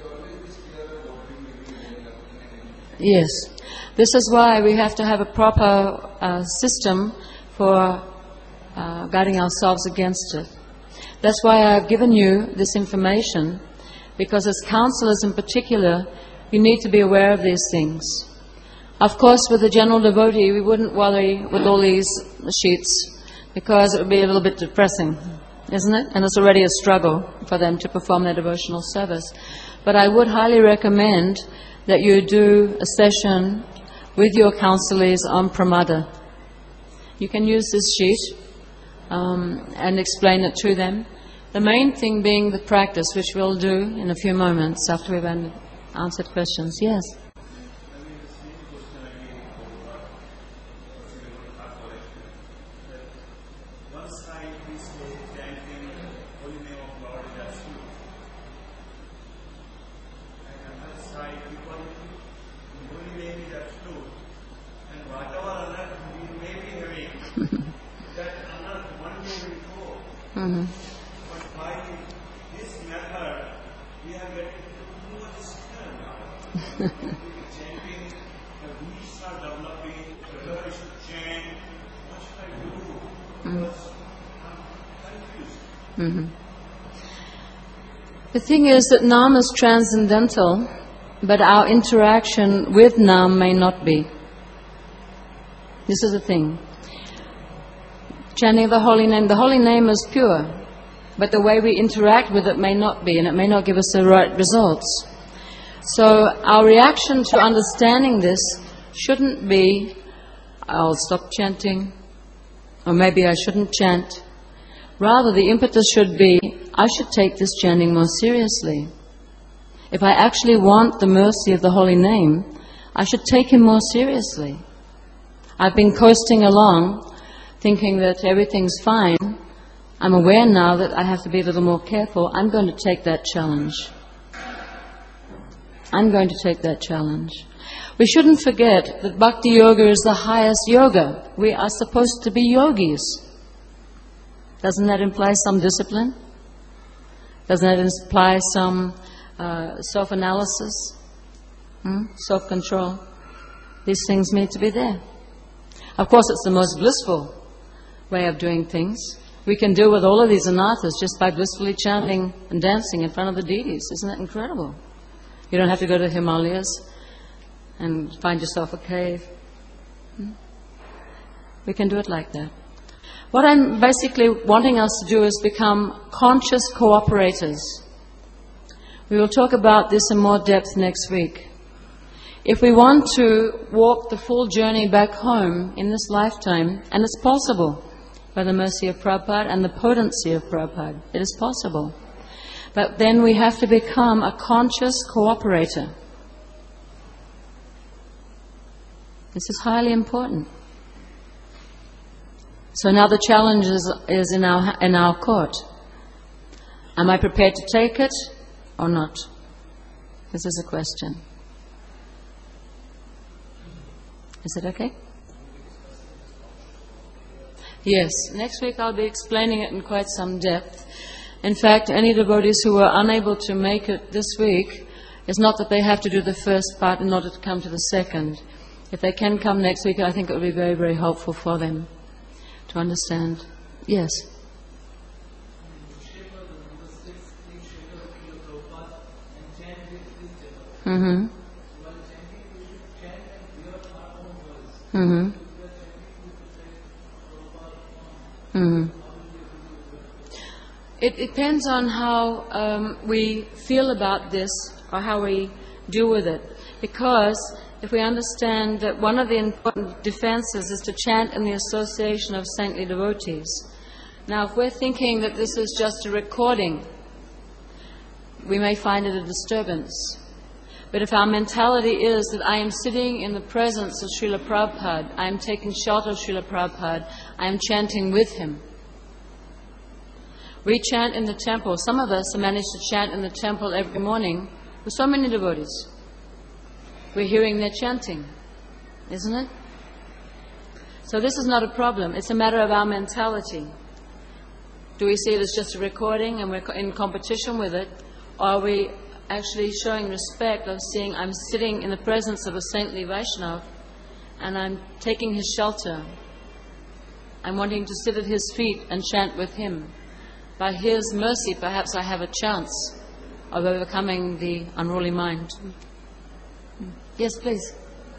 Yes. This is why we have to have a proper system for guarding ourselves against it. That's why I've given you this information, because as counselors in particular, you need to be aware of these things. Of course, with the general devotee, we wouldn't worry with all these sheets, because it would be a little bit depressing, isn't it? And it's already a struggle for them to perform their devotional service. But I would highly recommend that you do a session with your counselees on pramada. You can use this sheet and explain it to them. The main thing being the practice, which we'll do in a few moments after we've answered questions. Yes? One side we say chanting holy name of Lord is absolute. And another side we call it holy name is absolute. And whatever other we may be having, that another one day will go. But by this method, we are getting too much skill. Chanting, the roots are developing, whether we should chant Mhm. The thing is that Nam is transcendental, but our interaction with Nam may not be. This is the thing. Chanting the holy name is pure, but the way we interact with it may not be, and it may not give us the right results. So our reaction to understanding this shouldn't be, I'll stop chanting, or maybe I shouldn't chant. Rather, the impetus should be, I should take this chanting more seriously. If I actually want the mercy of the holy name, I should take him more seriously. I've been coasting along, thinking that everything's fine. I'm aware now that I have to be a little more careful. I'm going to take that challenge. I'm going to take that challenge. We shouldn't forget that Bhakti Yoga is the highest yoga. We are supposed to be yogis. Doesn't that imply some discipline? Doesn't that imply some self-analysis? Self-control? These things need to be there. Of course, it's the most blissful way of doing things. We can deal with all of these anarthas just by blissfully chanting and dancing in front of the deities. Isn't that incredible? You don't have to go to the Himalayas and find yourself a cave. We can do it like that. What I'm basically wanting us to do is become conscious cooperators. We will talk about this in more depth next week. If we want to walk the full journey back home in this lifetime, and it's possible by the mercy of Prabhupada and the potency of Prabhupada, it is possible. But then we have to become a conscious cooperator. This is highly important. So now the challenge is in our court. Am I prepared to take it or not? This is a question. Is it okay? Yes. Next week I'll be explaining it in quite some depth. In fact, any devotees who are unable to make it this week, it's not that they have to do the first part in order to come to the second. If they can come next week, I think it will be very, very helpful for them to understand. Yes. Mm-hmm. Mm-hmm. Mm-hmm. It depends on how we feel about this or how we deal with it. Because if we understand that one of the important defenses is to chant in the association of saintly devotees. Now, if we're thinking that this is just a recording, we may find it a disturbance. But if our mentality is that I am sitting in the presence of Srila Prabhupada, I am taking shelter of Srila Prabhupada, I am chanting with him. We chant in the temple. Some of us have managed to chant in the temple every morning with so many devotees. We're hearing their chanting, isn't it? So this is not a problem. It's a matter of our mentality. Do we see it as just a recording and we're in competition with it? Or are we actually showing respect of seeing I'm sitting in the presence of a saintly Vaishnava and I'm taking his shelter. I'm wanting to sit at his feet and chant with him. By his mercy, perhaps I have a chance of overcoming the unruly mind. Yes, please.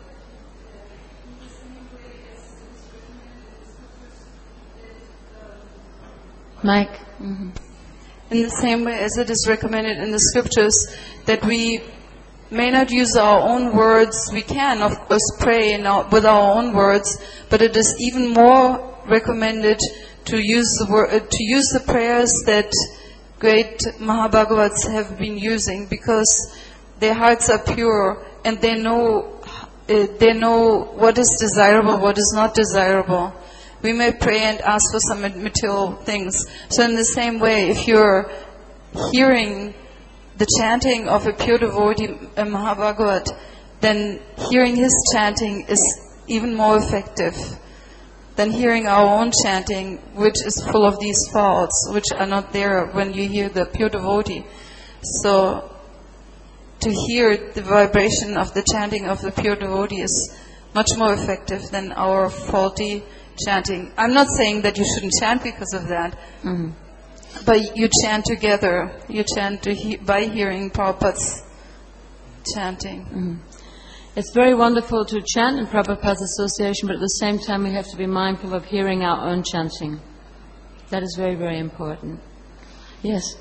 Mike. Mm-hmm. In the same way as it is recommended in the scriptures that we may not use our own words, we can of course pray with our own words, but it is even more recommended to use the prayers that great Mahabhagavats have been using, because their hearts are pure and they know what is desirable, what is not desirable. We may pray and ask for some material things. So in the same way, if you're hearing the chanting of a pure devotee, a Mahabhagavat, then hearing his chanting is even more effective than hearing our own chanting, which is full of these faults, which are not there when you hear the pure devotee. So to hear the vibration of the chanting of the pure devotee is much more effective than our faulty chanting. I'm not saying that you shouldn't chant because of that. Mm-hmm. But you chant together. You chant by hearing Prabhupada's chanting. It's very wonderful to chant in Prabhupada's association, but at the same time we have to be mindful of hearing our own chanting. That is very, very important. Yes?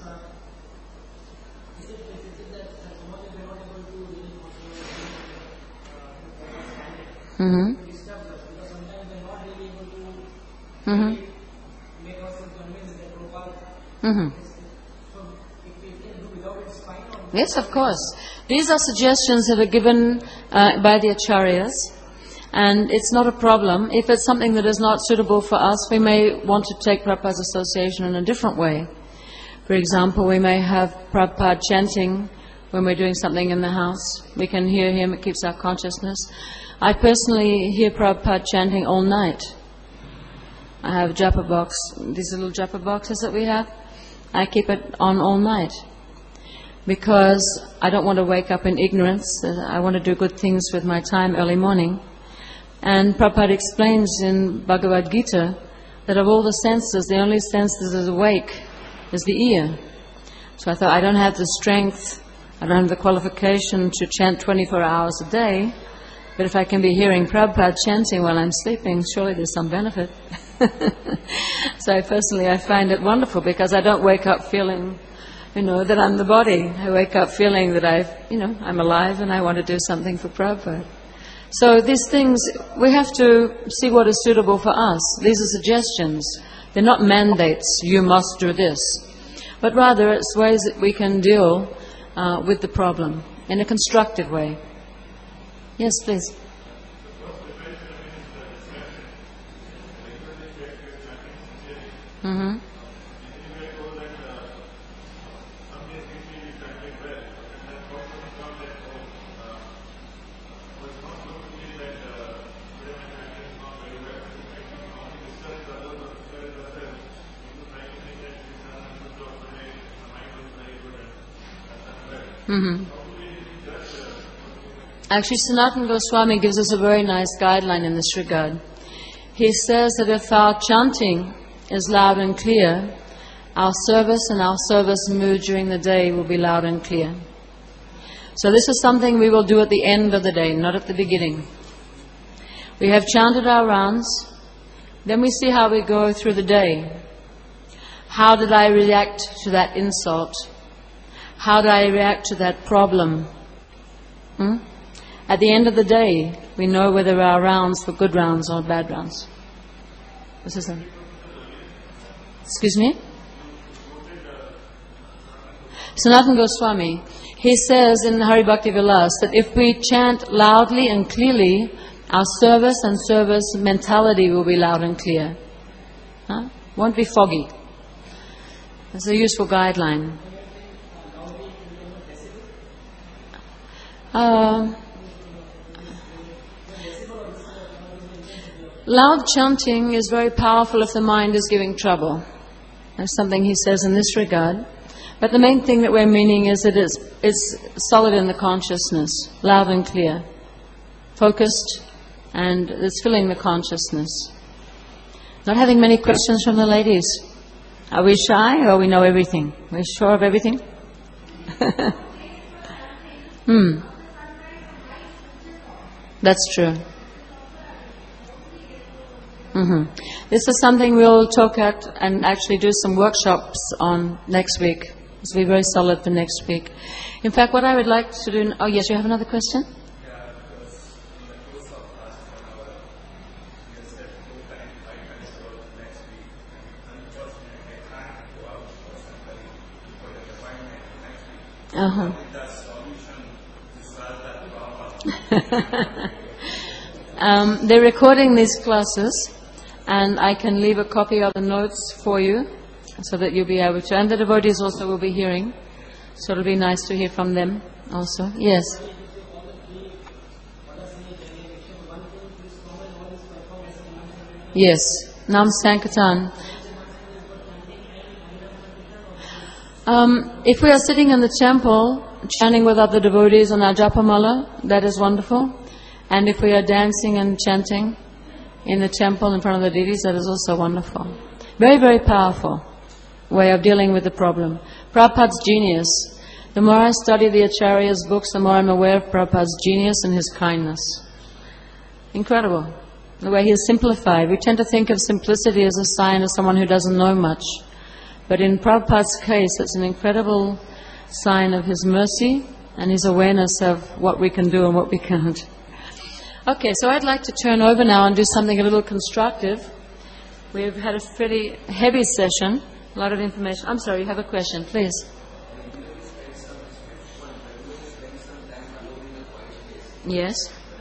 Mm-hmm. Mm-hmm. Mm-hmm. Yes, of course. These are suggestions that are given by the acharyas, and it's not a problem. If it's something that is not suitable for us, we may want to take Prabhupada's association in a different way. For example, we may have Prabhupada chanting when we're doing something in the house. We can hear him, it keeps our consciousness. I personally hear Prabhupada chanting all night. I have a japa box, these little japa boxes that we have. I keep it on all night because I don't want to wake up in ignorance. I want to do good things with my time early morning. And Prabhupada explains in Bhagavad Gita that of all the senses, the only sense that is awake is the ear. So I thought, I don't have the strength, I don't have the qualification to chant 24 hours a day, but if I can be hearing Prabhupada chanting while I'm sleeping, surely there's some benefit. So personally I find it wonderful because I don't wake up feeling, that I'm the body. I wake up feeling that I'm alive and I want to do something for Prabhupada. So these things, we have to see what is suitable for us. These are suggestions. They're not mandates, you must do this. But rather it's ways that we can deal with the problem in a constructive way. Yes, please. Mm-hmm. Mm-hmm. Actually, Sanatana Goswami gives us a very nice guideline in this regard. He says that if our chanting is loud and clear, our service and our service mood during the day will be loud and clear. So this is something we will do at the end of the day, not at the beginning. We have chanted our rounds, then we see how we go through the day. How did I react to that insult? How did I react to that problem? At the end of the day, we know whether our rounds were good rounds or bad rounds. This is them. Excuse me? Sanatana Goswami, he says in Hari Bhakti Vilas that if we chant loudly and clearly, our service and service mentality will be loud and clear. Won't be foggy. That's a useful guideline. Loud chanting is very powerful if the mind is giving trouble. That's something he says in this regard. But the main thing that we're meaning is that it's solid in the consciousness, loud and clear, focused, and it's filling the consciousness. Not having many questions from the ladies. Are we shy or we know everything? Are we sure of everything? That's true. This is something we'll talk at and actually do some workshops on next week. This will be very solid for next week. In fact, what I would like to do... Oh, yes, you have another question? They're recording these classes, and I can leave a copy of the notes for you so that you'll be able to. And the devotees also will be hearing, so it'll be nice to hear from them also. Yes. Yes. Nam Sankirtan. If we are sitting in the temple, chanting with other devotees on our japamala, that is wonderful. And if we are dancing and chanting in the temple in front of the deities, that is also wonderful. Very, very powerful. way of dealing with the problem. Prabhupada's genius. The more I study the Acharya's books, the more I'm aware of Prabhupada's genius and his kindness. Incredible. The way he has simplified. We tend to think of simplicity as a sign of someone who doesn't know much. But in Prabhupada's case, it's an incredible sign of his mercy and his awareness of what we can do and what we can't. Okay, so I'd like to turn over now and do something a little constructive. We've had a pretty heavy session, a lot of information. I'm sorry, you have a question, please. Yes.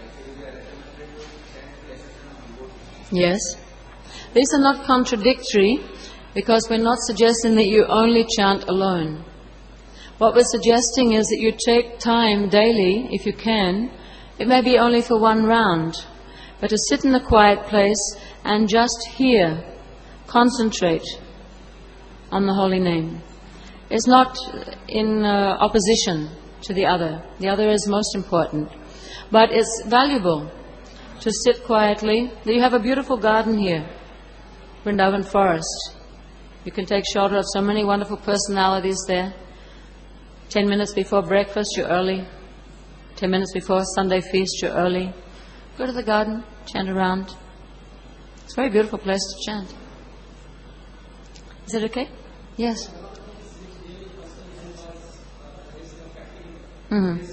Yes. These are not contradictory because we're not suggesting that you only chant alone. What we're suggesting is that you take time daily, if you can. It may be only for one round, but to sit in a quiet place and just hear, concentrate on the holy name. It's not in opposition to the other. The other is most important. But it's valuable to sit quietly. You have a beautiful garden here, Vrindavan Forest. You can take shelter of so many wonderful personalities there. 10 minutes before breakfast, you're early. 10 minutes before Sunday feast, you're early. Go to the garden, chant around. It's a very beautiful place to chant. Is it okay? Yes. Mm-hmm.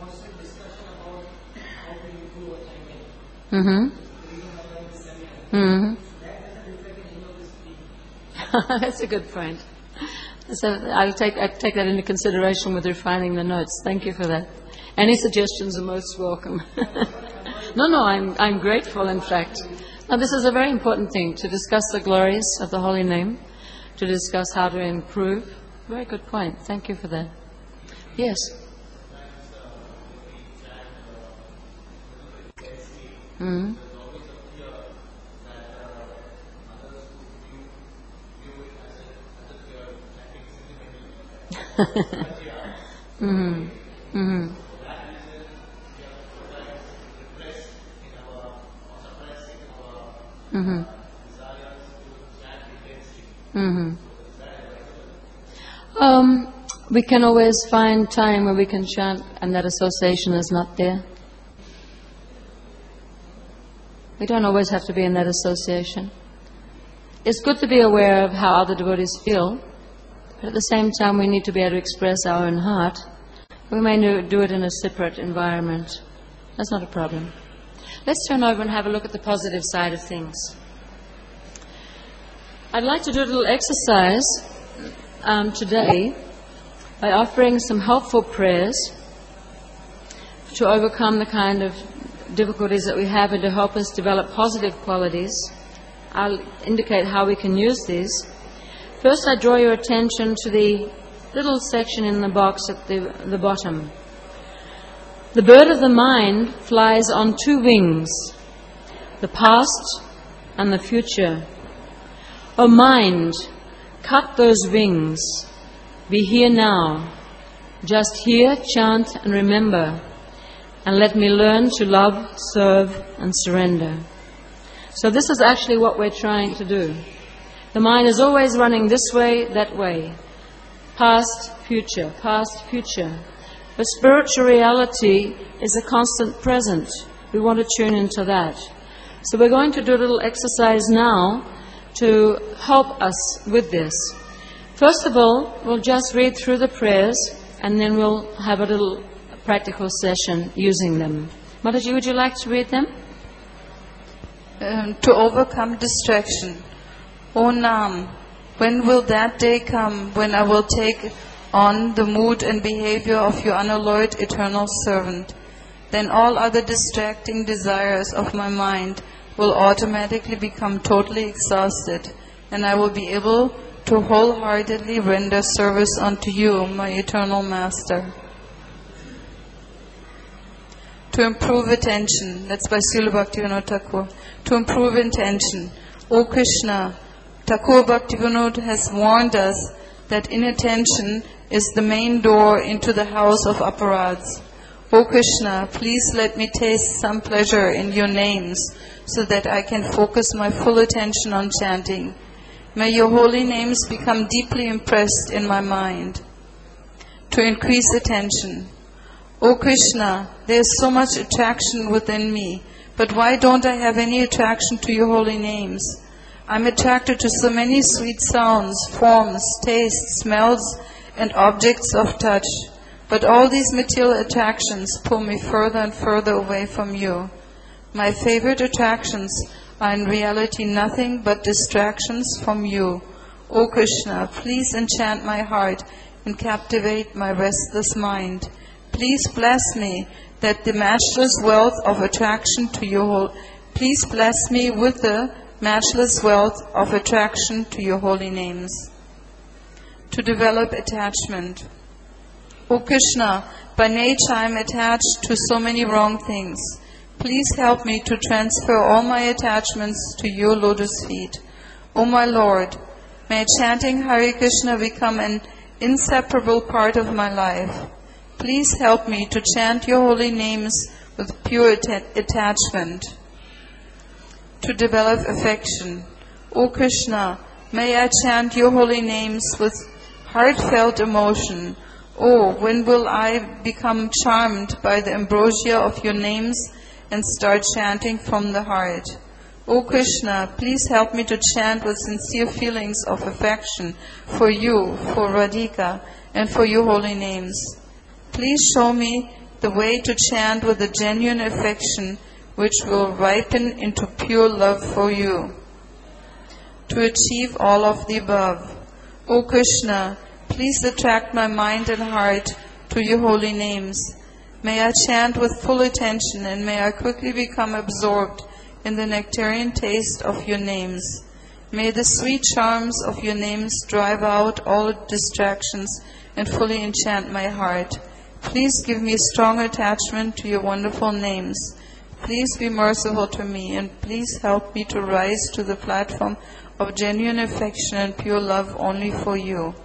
Mm-hmm. Mm-hmm. That's a good point. So I'll take that into consideration with refining the notes. Thank you for that. Any suggestions are most welcome. No, I'm grateful, in fact. Now, this is a very important thing, to discuss the glories of the holy name, to discuss how to improve. Very good point. Thank you for that. Yes. Mm-hmm. Mm-hmm. Mm-hmm. Mm-hmm. Mm-hmm. We can always find time where we can chant and that association is not there. We don't always have to be in that association. It's good to be aware of how other devotees feel, but at the same time we need to be able to express our own heart. We may do it in a separate environment. That's not a problem. Let's turn over and have a look at the positive side of things. I'd like to do a little exercise today by offering some helpful prayers to overcome the kind of difficulties that we have and to help us develop positive qualities. I'll indicate how we can use these. First, I draw your attention to the little section in the box at the bottom. The bird of the mind flies on two wings, the past and the future. O mind, cut those wings. Be here now. Just hear, chant and remember. And let me learn to love, serve and surrender. So this is actually what we're trying to do. The mind is always running this way, that way. Past, future, past, future. But spiritual reality is a constant present. We want to tune into that. So we're going to do a little exercise now to help us with this. First of all, we'll just read through the prayers and then we'll have a little practical session using them. Mataji, would you like to read them? To overcome distraction. O Nam, when will that day come when I will take on the mood and behavior of your unalloyed eternal servant? Then all other distracting desires of my mind will automatically become totally exhausted, and I will be able to wholeheartedly render service unto you, my eternal Master. To improve attention, that's by Srila Bhaktivinoda Thakur. To improve intention, O Krishna, Thakur Bhaktivinoda has warned us that inattention is the main door into the house of aparads. O Krishna, please let me taste some pleasure in your names so that I can focus my full attention on chanting. May your holy names become deeply impressed in my mind. To increase attention. O Krishna, there is so much attraction within me, but why don't I have any attraction to your holy names? I'm attracted to so many sweet sounds, forms, tastes, smells, and objects of touch. But all these material attractions pull me further and further away from you. My favorite attractions are in reality nothing but distractions from you. O Krishna, please enchant my heart and captivate my restless mind. Please bless me that the matchless wealth of attraction to your please bless me with the matchless wealth of attraction to your holy names. To develop attachment. O Krishna, by nature I am attached to so many wrong things. Please help me to transfer all my attachments to your lotus feet. O my Lord, may chanting Hare Krishna become an inseparable part of my life. Please help me to chant your holy names with pure attachment. To develop affection. O Krishna, may I chant your holy names with heartfelt emotion. Oh, when will I become charmed by the ambrosia of your names and start chanting from the heart? O Krishna, please help me to chant with sincere feelings of affection for you, for Radhika, and for your holy names. Please show me the way to chant with a genuine affection which will ripen into pure love for you. To achieve all of the above. O Krishna, please attract my mind and heart to your holy names. May I chant with full attention, and may I quickly become absorbed in the nectarian taste of your names. May the sweet charms of your names drive out all distractions and fully enchant my heart. Please give me strong attachment to your wonderful names. Please be merciful to me, and please help me to rise to the platform of genuine affection and pure love only for you.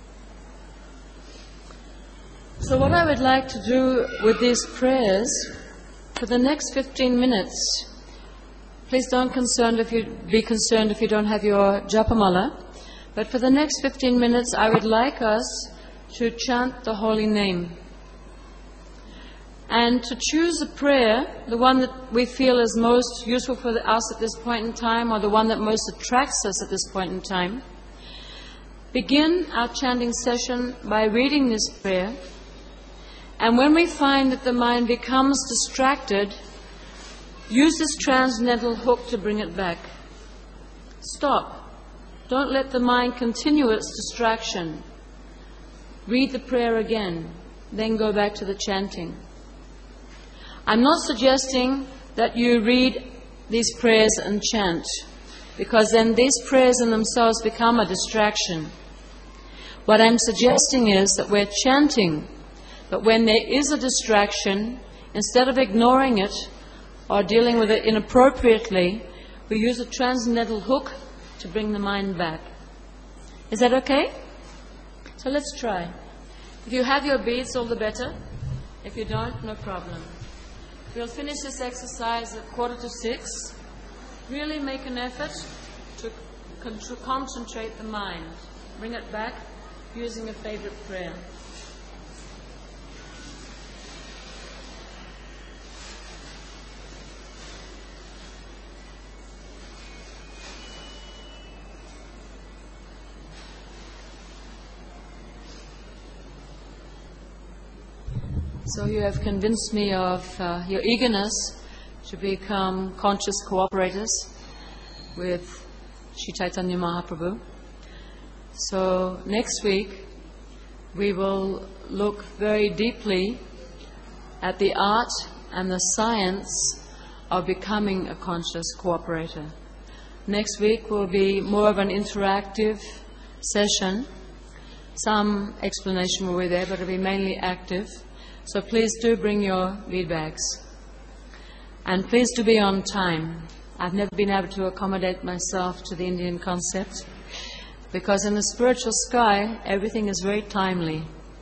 So what I would like to do with these prayers, for the next 15 minutes, please don't be concerned if you don't have your japamala, but for the next 15 minutes I would like us to chant the holy name. And to choose a prayer, the one that we feel is most useful for us at this point in time, or the one that most attracts us at this point in time, begin our chanting session by reading this prayer. And when we find that the mind becomes distracted, use this transcendental hook to bring it back. Stop. Don't let the mind continue its distraction. Read the prayer again, then go back to the chanting. I'm not suggesting that you read these prayers and chant, because then these prayers in themselves become a distraction. What I'm suggesting is that we're chanting, but when there is a distraction, instead of ignoring it or dealing with it inappropriately, we use a transcendental hook to bring the mind back. Is that okay? So let's try. If you have your beads, all the better. If you don't, no problem. We'll finish this exercise at 5:45. Really make an effort to concentrate the mind. Bring it back using a favorite prayer. So you have convinced me of your eagerness to become conscious cooperators with Sri Chaitanya Mahaprabhu. So next week we will look very deeply at the art and the science of becoming a conscious cooperator. Next week will be more of an interactive session. Some explanation will be there, but it will be mainly active. So please do bring your bead bags. And please do be on time. I've never been able to accommodate myself to the Indian concept, because in the spiritual sky, everything is very timely.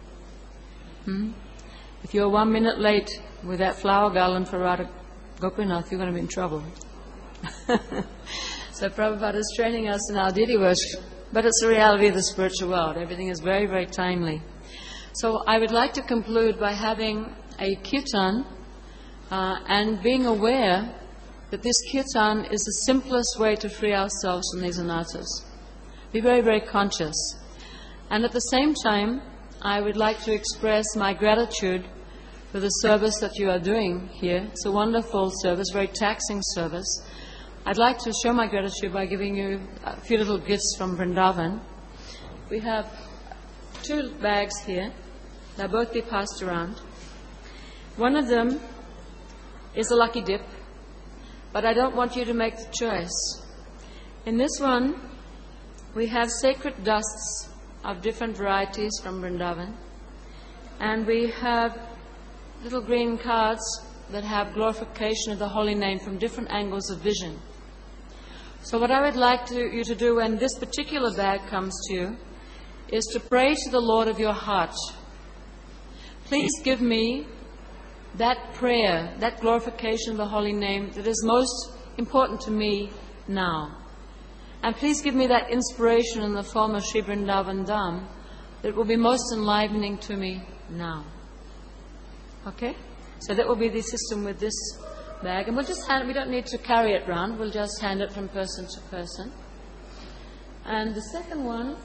If you're 1 minute late with that flower garland for Radha Gopinath, you're going to be in trouble. So Prabhupada is training us in our deity worship, but it's the reality of the spiritual world. Everything is very, very timely. So I would like to conclude by having a kirtan and being aware that this kirtan is the simplest way to free ourselves from these anarthas. Be very, very conscious. And at the same time, I would like to express my gratitude for the service that you are doing here. It's a wonderful service, very taxing service. I'd like to show my gratitude by giving you a few little gifts from Vrindavan. We have 2 bags here. They'll both be passed around. One of them is a lucky dip, but I don't want you to make the choice. In this one, we have sacred dusts of different varieties from Vrindavan, and we have little green cards that have glorification of the holy name from different angles of vision. So what I would like you to do when this particular bag comes to you is to pray to the Lord of your heart. Please give me that prayer, that glorification of the holy name that is most important to me now. And please give me that inspiration in the form of Sri Vrindavan Dham that will be most enlivening to me now. Okay? So that will be the system with this bag. And we'll just hand it, we don't need to carry it round, we'll just hand it from person to person. And the second one,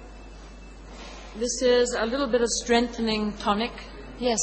this is a little bit of strengthening tonic. Yes?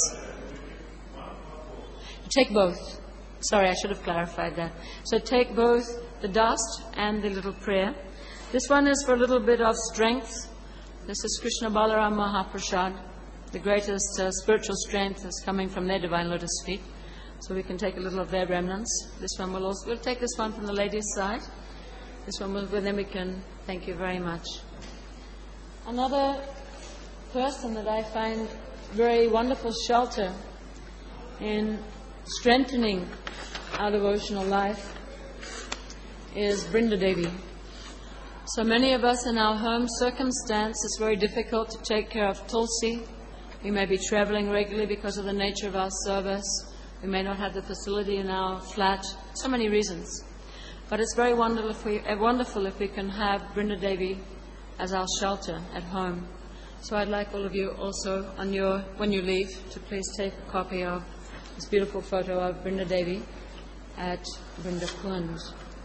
Take both. Sorry, I should have clarified that. So take both the dust and the little prayer. This one is for a little bit of strength. This is Krishna Balaram Mahaprasad. The greatest spiritual strength is coming from their divine lotus feet. So we can take a little of their remnants. This one will also, we'll take this one from the ladies' side. This one will, then we can, thank you very much. Another person that I find very wonderful shelter in strengthening our devotional life is Brinda Devi. So many of us in our home circumstance, it's very difficult to take care of Tulsi. We may be traveling regularly because of the nature of our service. We may not have the facility in our flat. So many reasons. But it's very wonderful if we can have Brinda Devi as our shelter at home. So I'd like all of you also, when you leave, to please take a copy of this beautiful photo of Brinda Devi at Brinda Kund.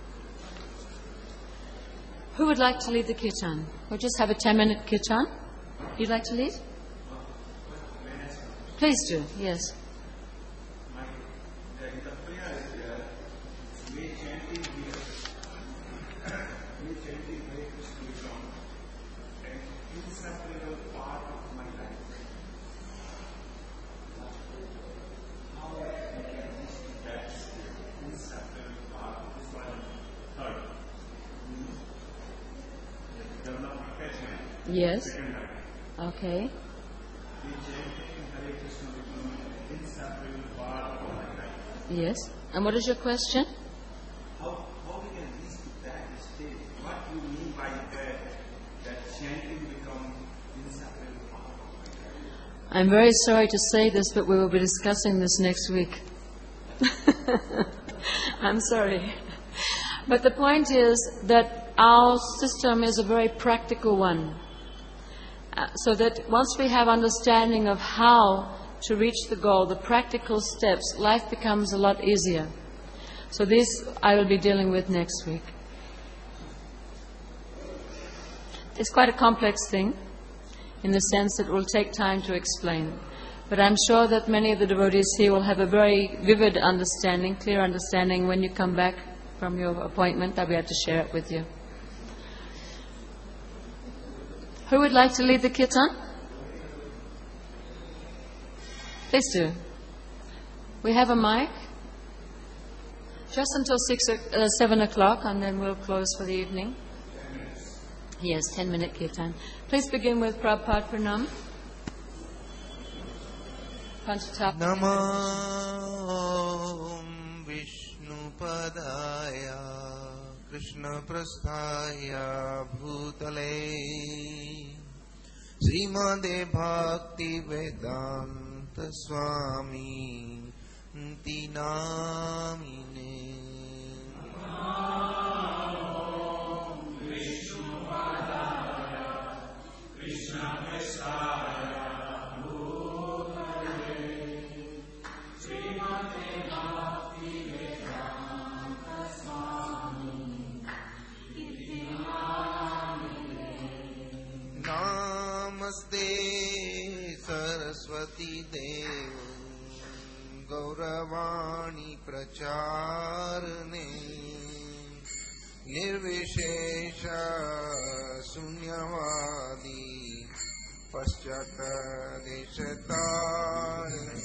Who would like to lead the kirtan? We'll just have a 10-minute kirtan. You'd like to lead? Please do, yes. Yes. Okay. Yes. And what is your question? How we can reach to that stage? What do you mean by that chanting becomes inseparable part of my life? I'm very sorry to say this, but we will be discussing this next week. I'm sorry. But the point is that our system is a very practical one. So that once we have understanding of how to reach the goal, the practical steps, life becomes a lot easier. So this I will be dealing with next week. It's quite a complex thing in the sense that it will take time to explain. But I'm sure that many of the devotees here will have a very vivid understanding, clear understanding when you come back from your appointment. I'll be able to share it with you. Who would like to lead the kirtan? Please do. We have a mic. Just until 7 o'clock, and then we'll close for the evening. Yes, 10-minute kirtan. Please begin with Prabhupada Pranam. Panchatattva. Namo Vishnupadaya Krishna Prasthaya Bhutale Srimade Bhakti Vedanta Swami Tinamine सतीदेव गौरवाणी प्रचारणे निर्विशेष शून्यवादी पश्चात देशतारिणे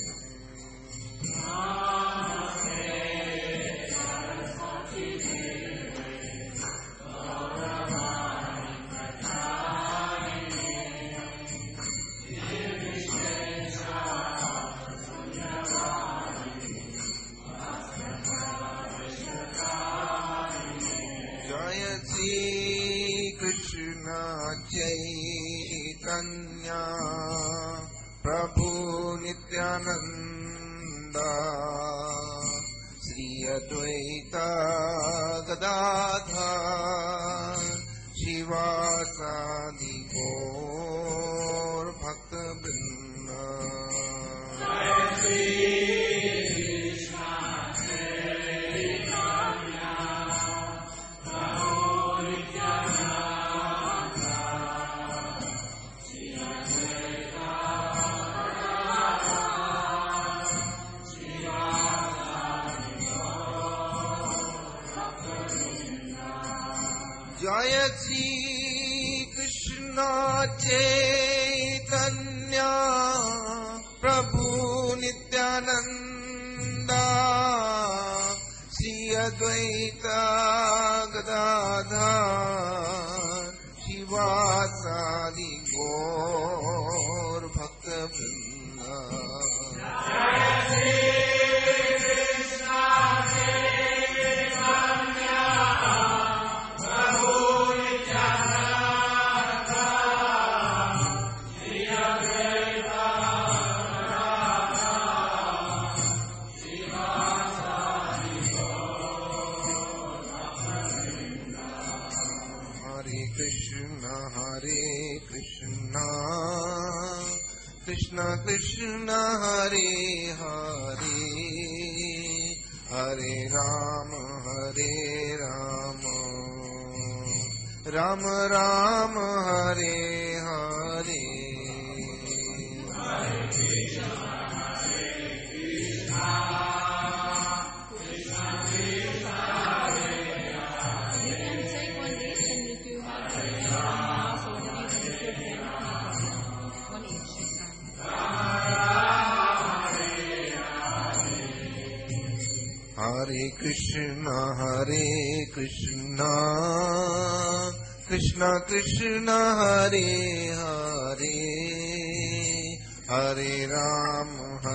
जय श्री कृष्ण चैतन्य प्रभु नित्यानंद श्री अद्वैत गदाधर शिवासादि गौर भक्तवृंद जय श्री कृष्ण चैतन्य प्रभु नित्यानंद श्री अद्वैत गदाधर शिवासादि गौर भक्तवृंद कृष्ण कृष्ण हरे हरे हरे राम राम राम हरे हरे हरे कृष्ण कृष्ण कृष्ण हरे हरे हरे राम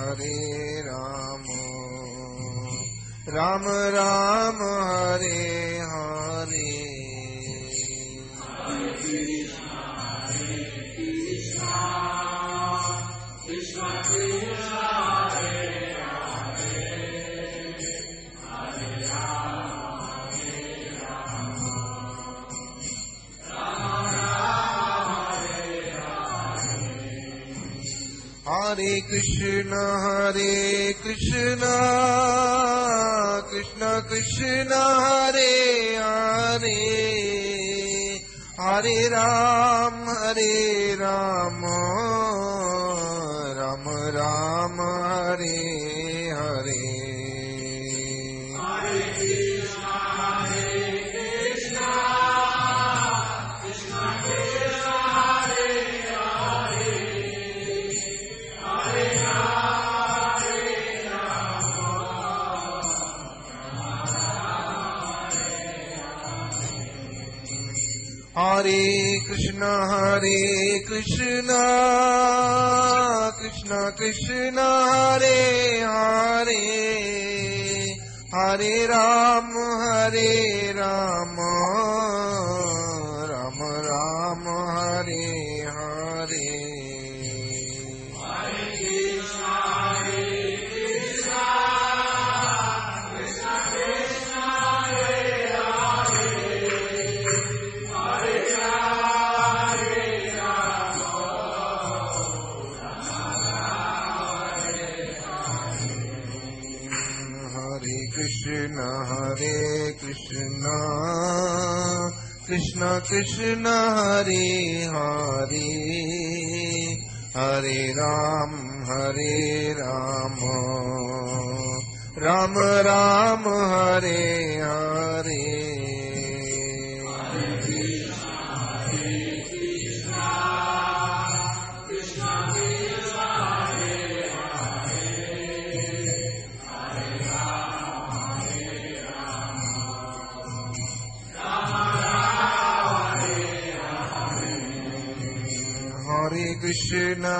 राम राम हरे हरे हरे कृष्ण कृष्ण कृष्ण हरे हरे हरे राम राम राम हरे हरे हरे कृष्ण कृष्ण कृष्ण हरे हरे हरे राम राम राम हरे हरे कृष्ण कृष्ण कृष्ण हरे हरे हरे राम हरे Ram Ram Ram Hare Hare Hare Krishna,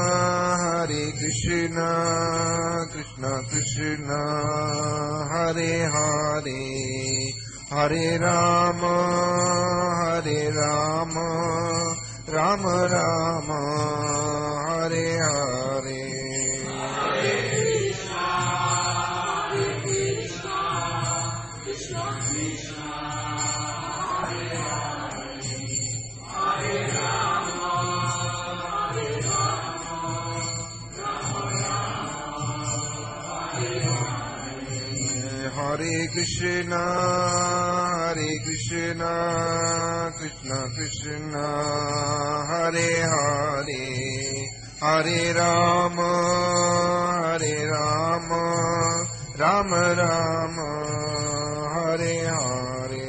Krishna Krishna, Hare Hare, Hare Rama, Rama Rama, Hare Hare. Hare Krishna, Krishna Krishna, Hare Hare, Hare Rama, Rama Rama, Hare Hare.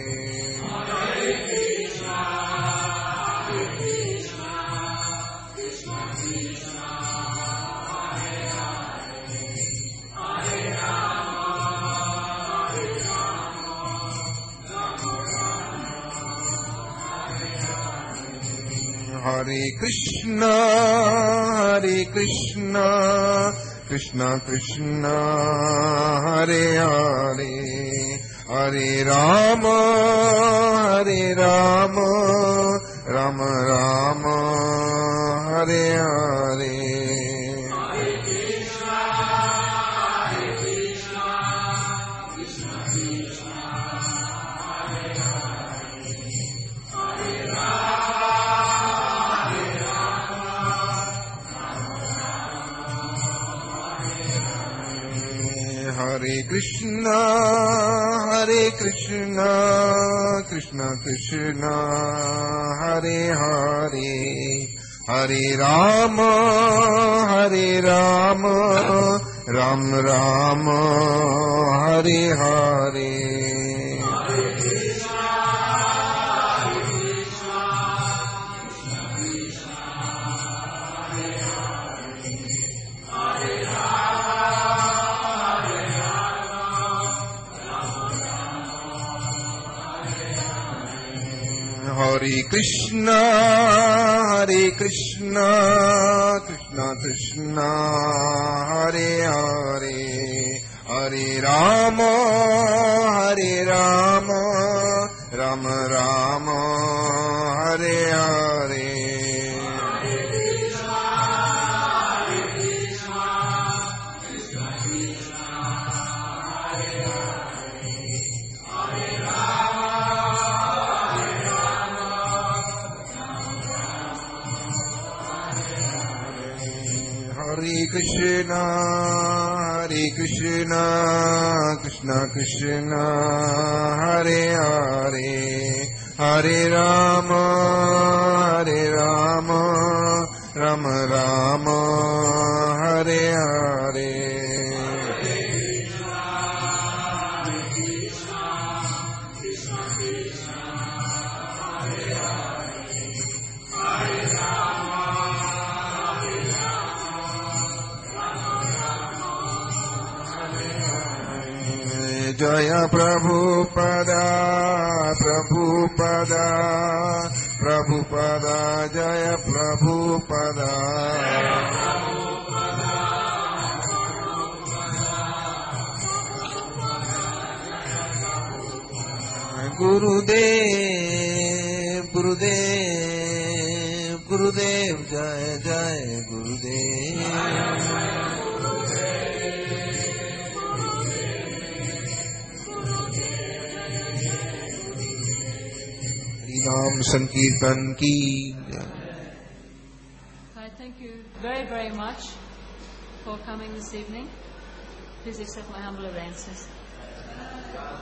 Hare Krishna, Krishna Krishna, Hare Hare, Hare Rama, Rama Rama, Hare Hare. Hare Krishna, Krishna Krishna, Hare Hare, Hare Rama, Rama Rama, Hare Hare. Hare Krishna, Krishna Krishna, Hare Hare, Hare Rama, Rama Rama, Hare Hare. Hare Krishna, Krishna Krishna, Hare Hare, Hare Rama, Rama Rama, Hare Hare. Jaya Prabhupada, Jaya Prabhupada. Gurudev, Jaya Gurudev. नाम संकीर्तन की। I thank you very, very much for coming this evening. Please accept my humble obeisances.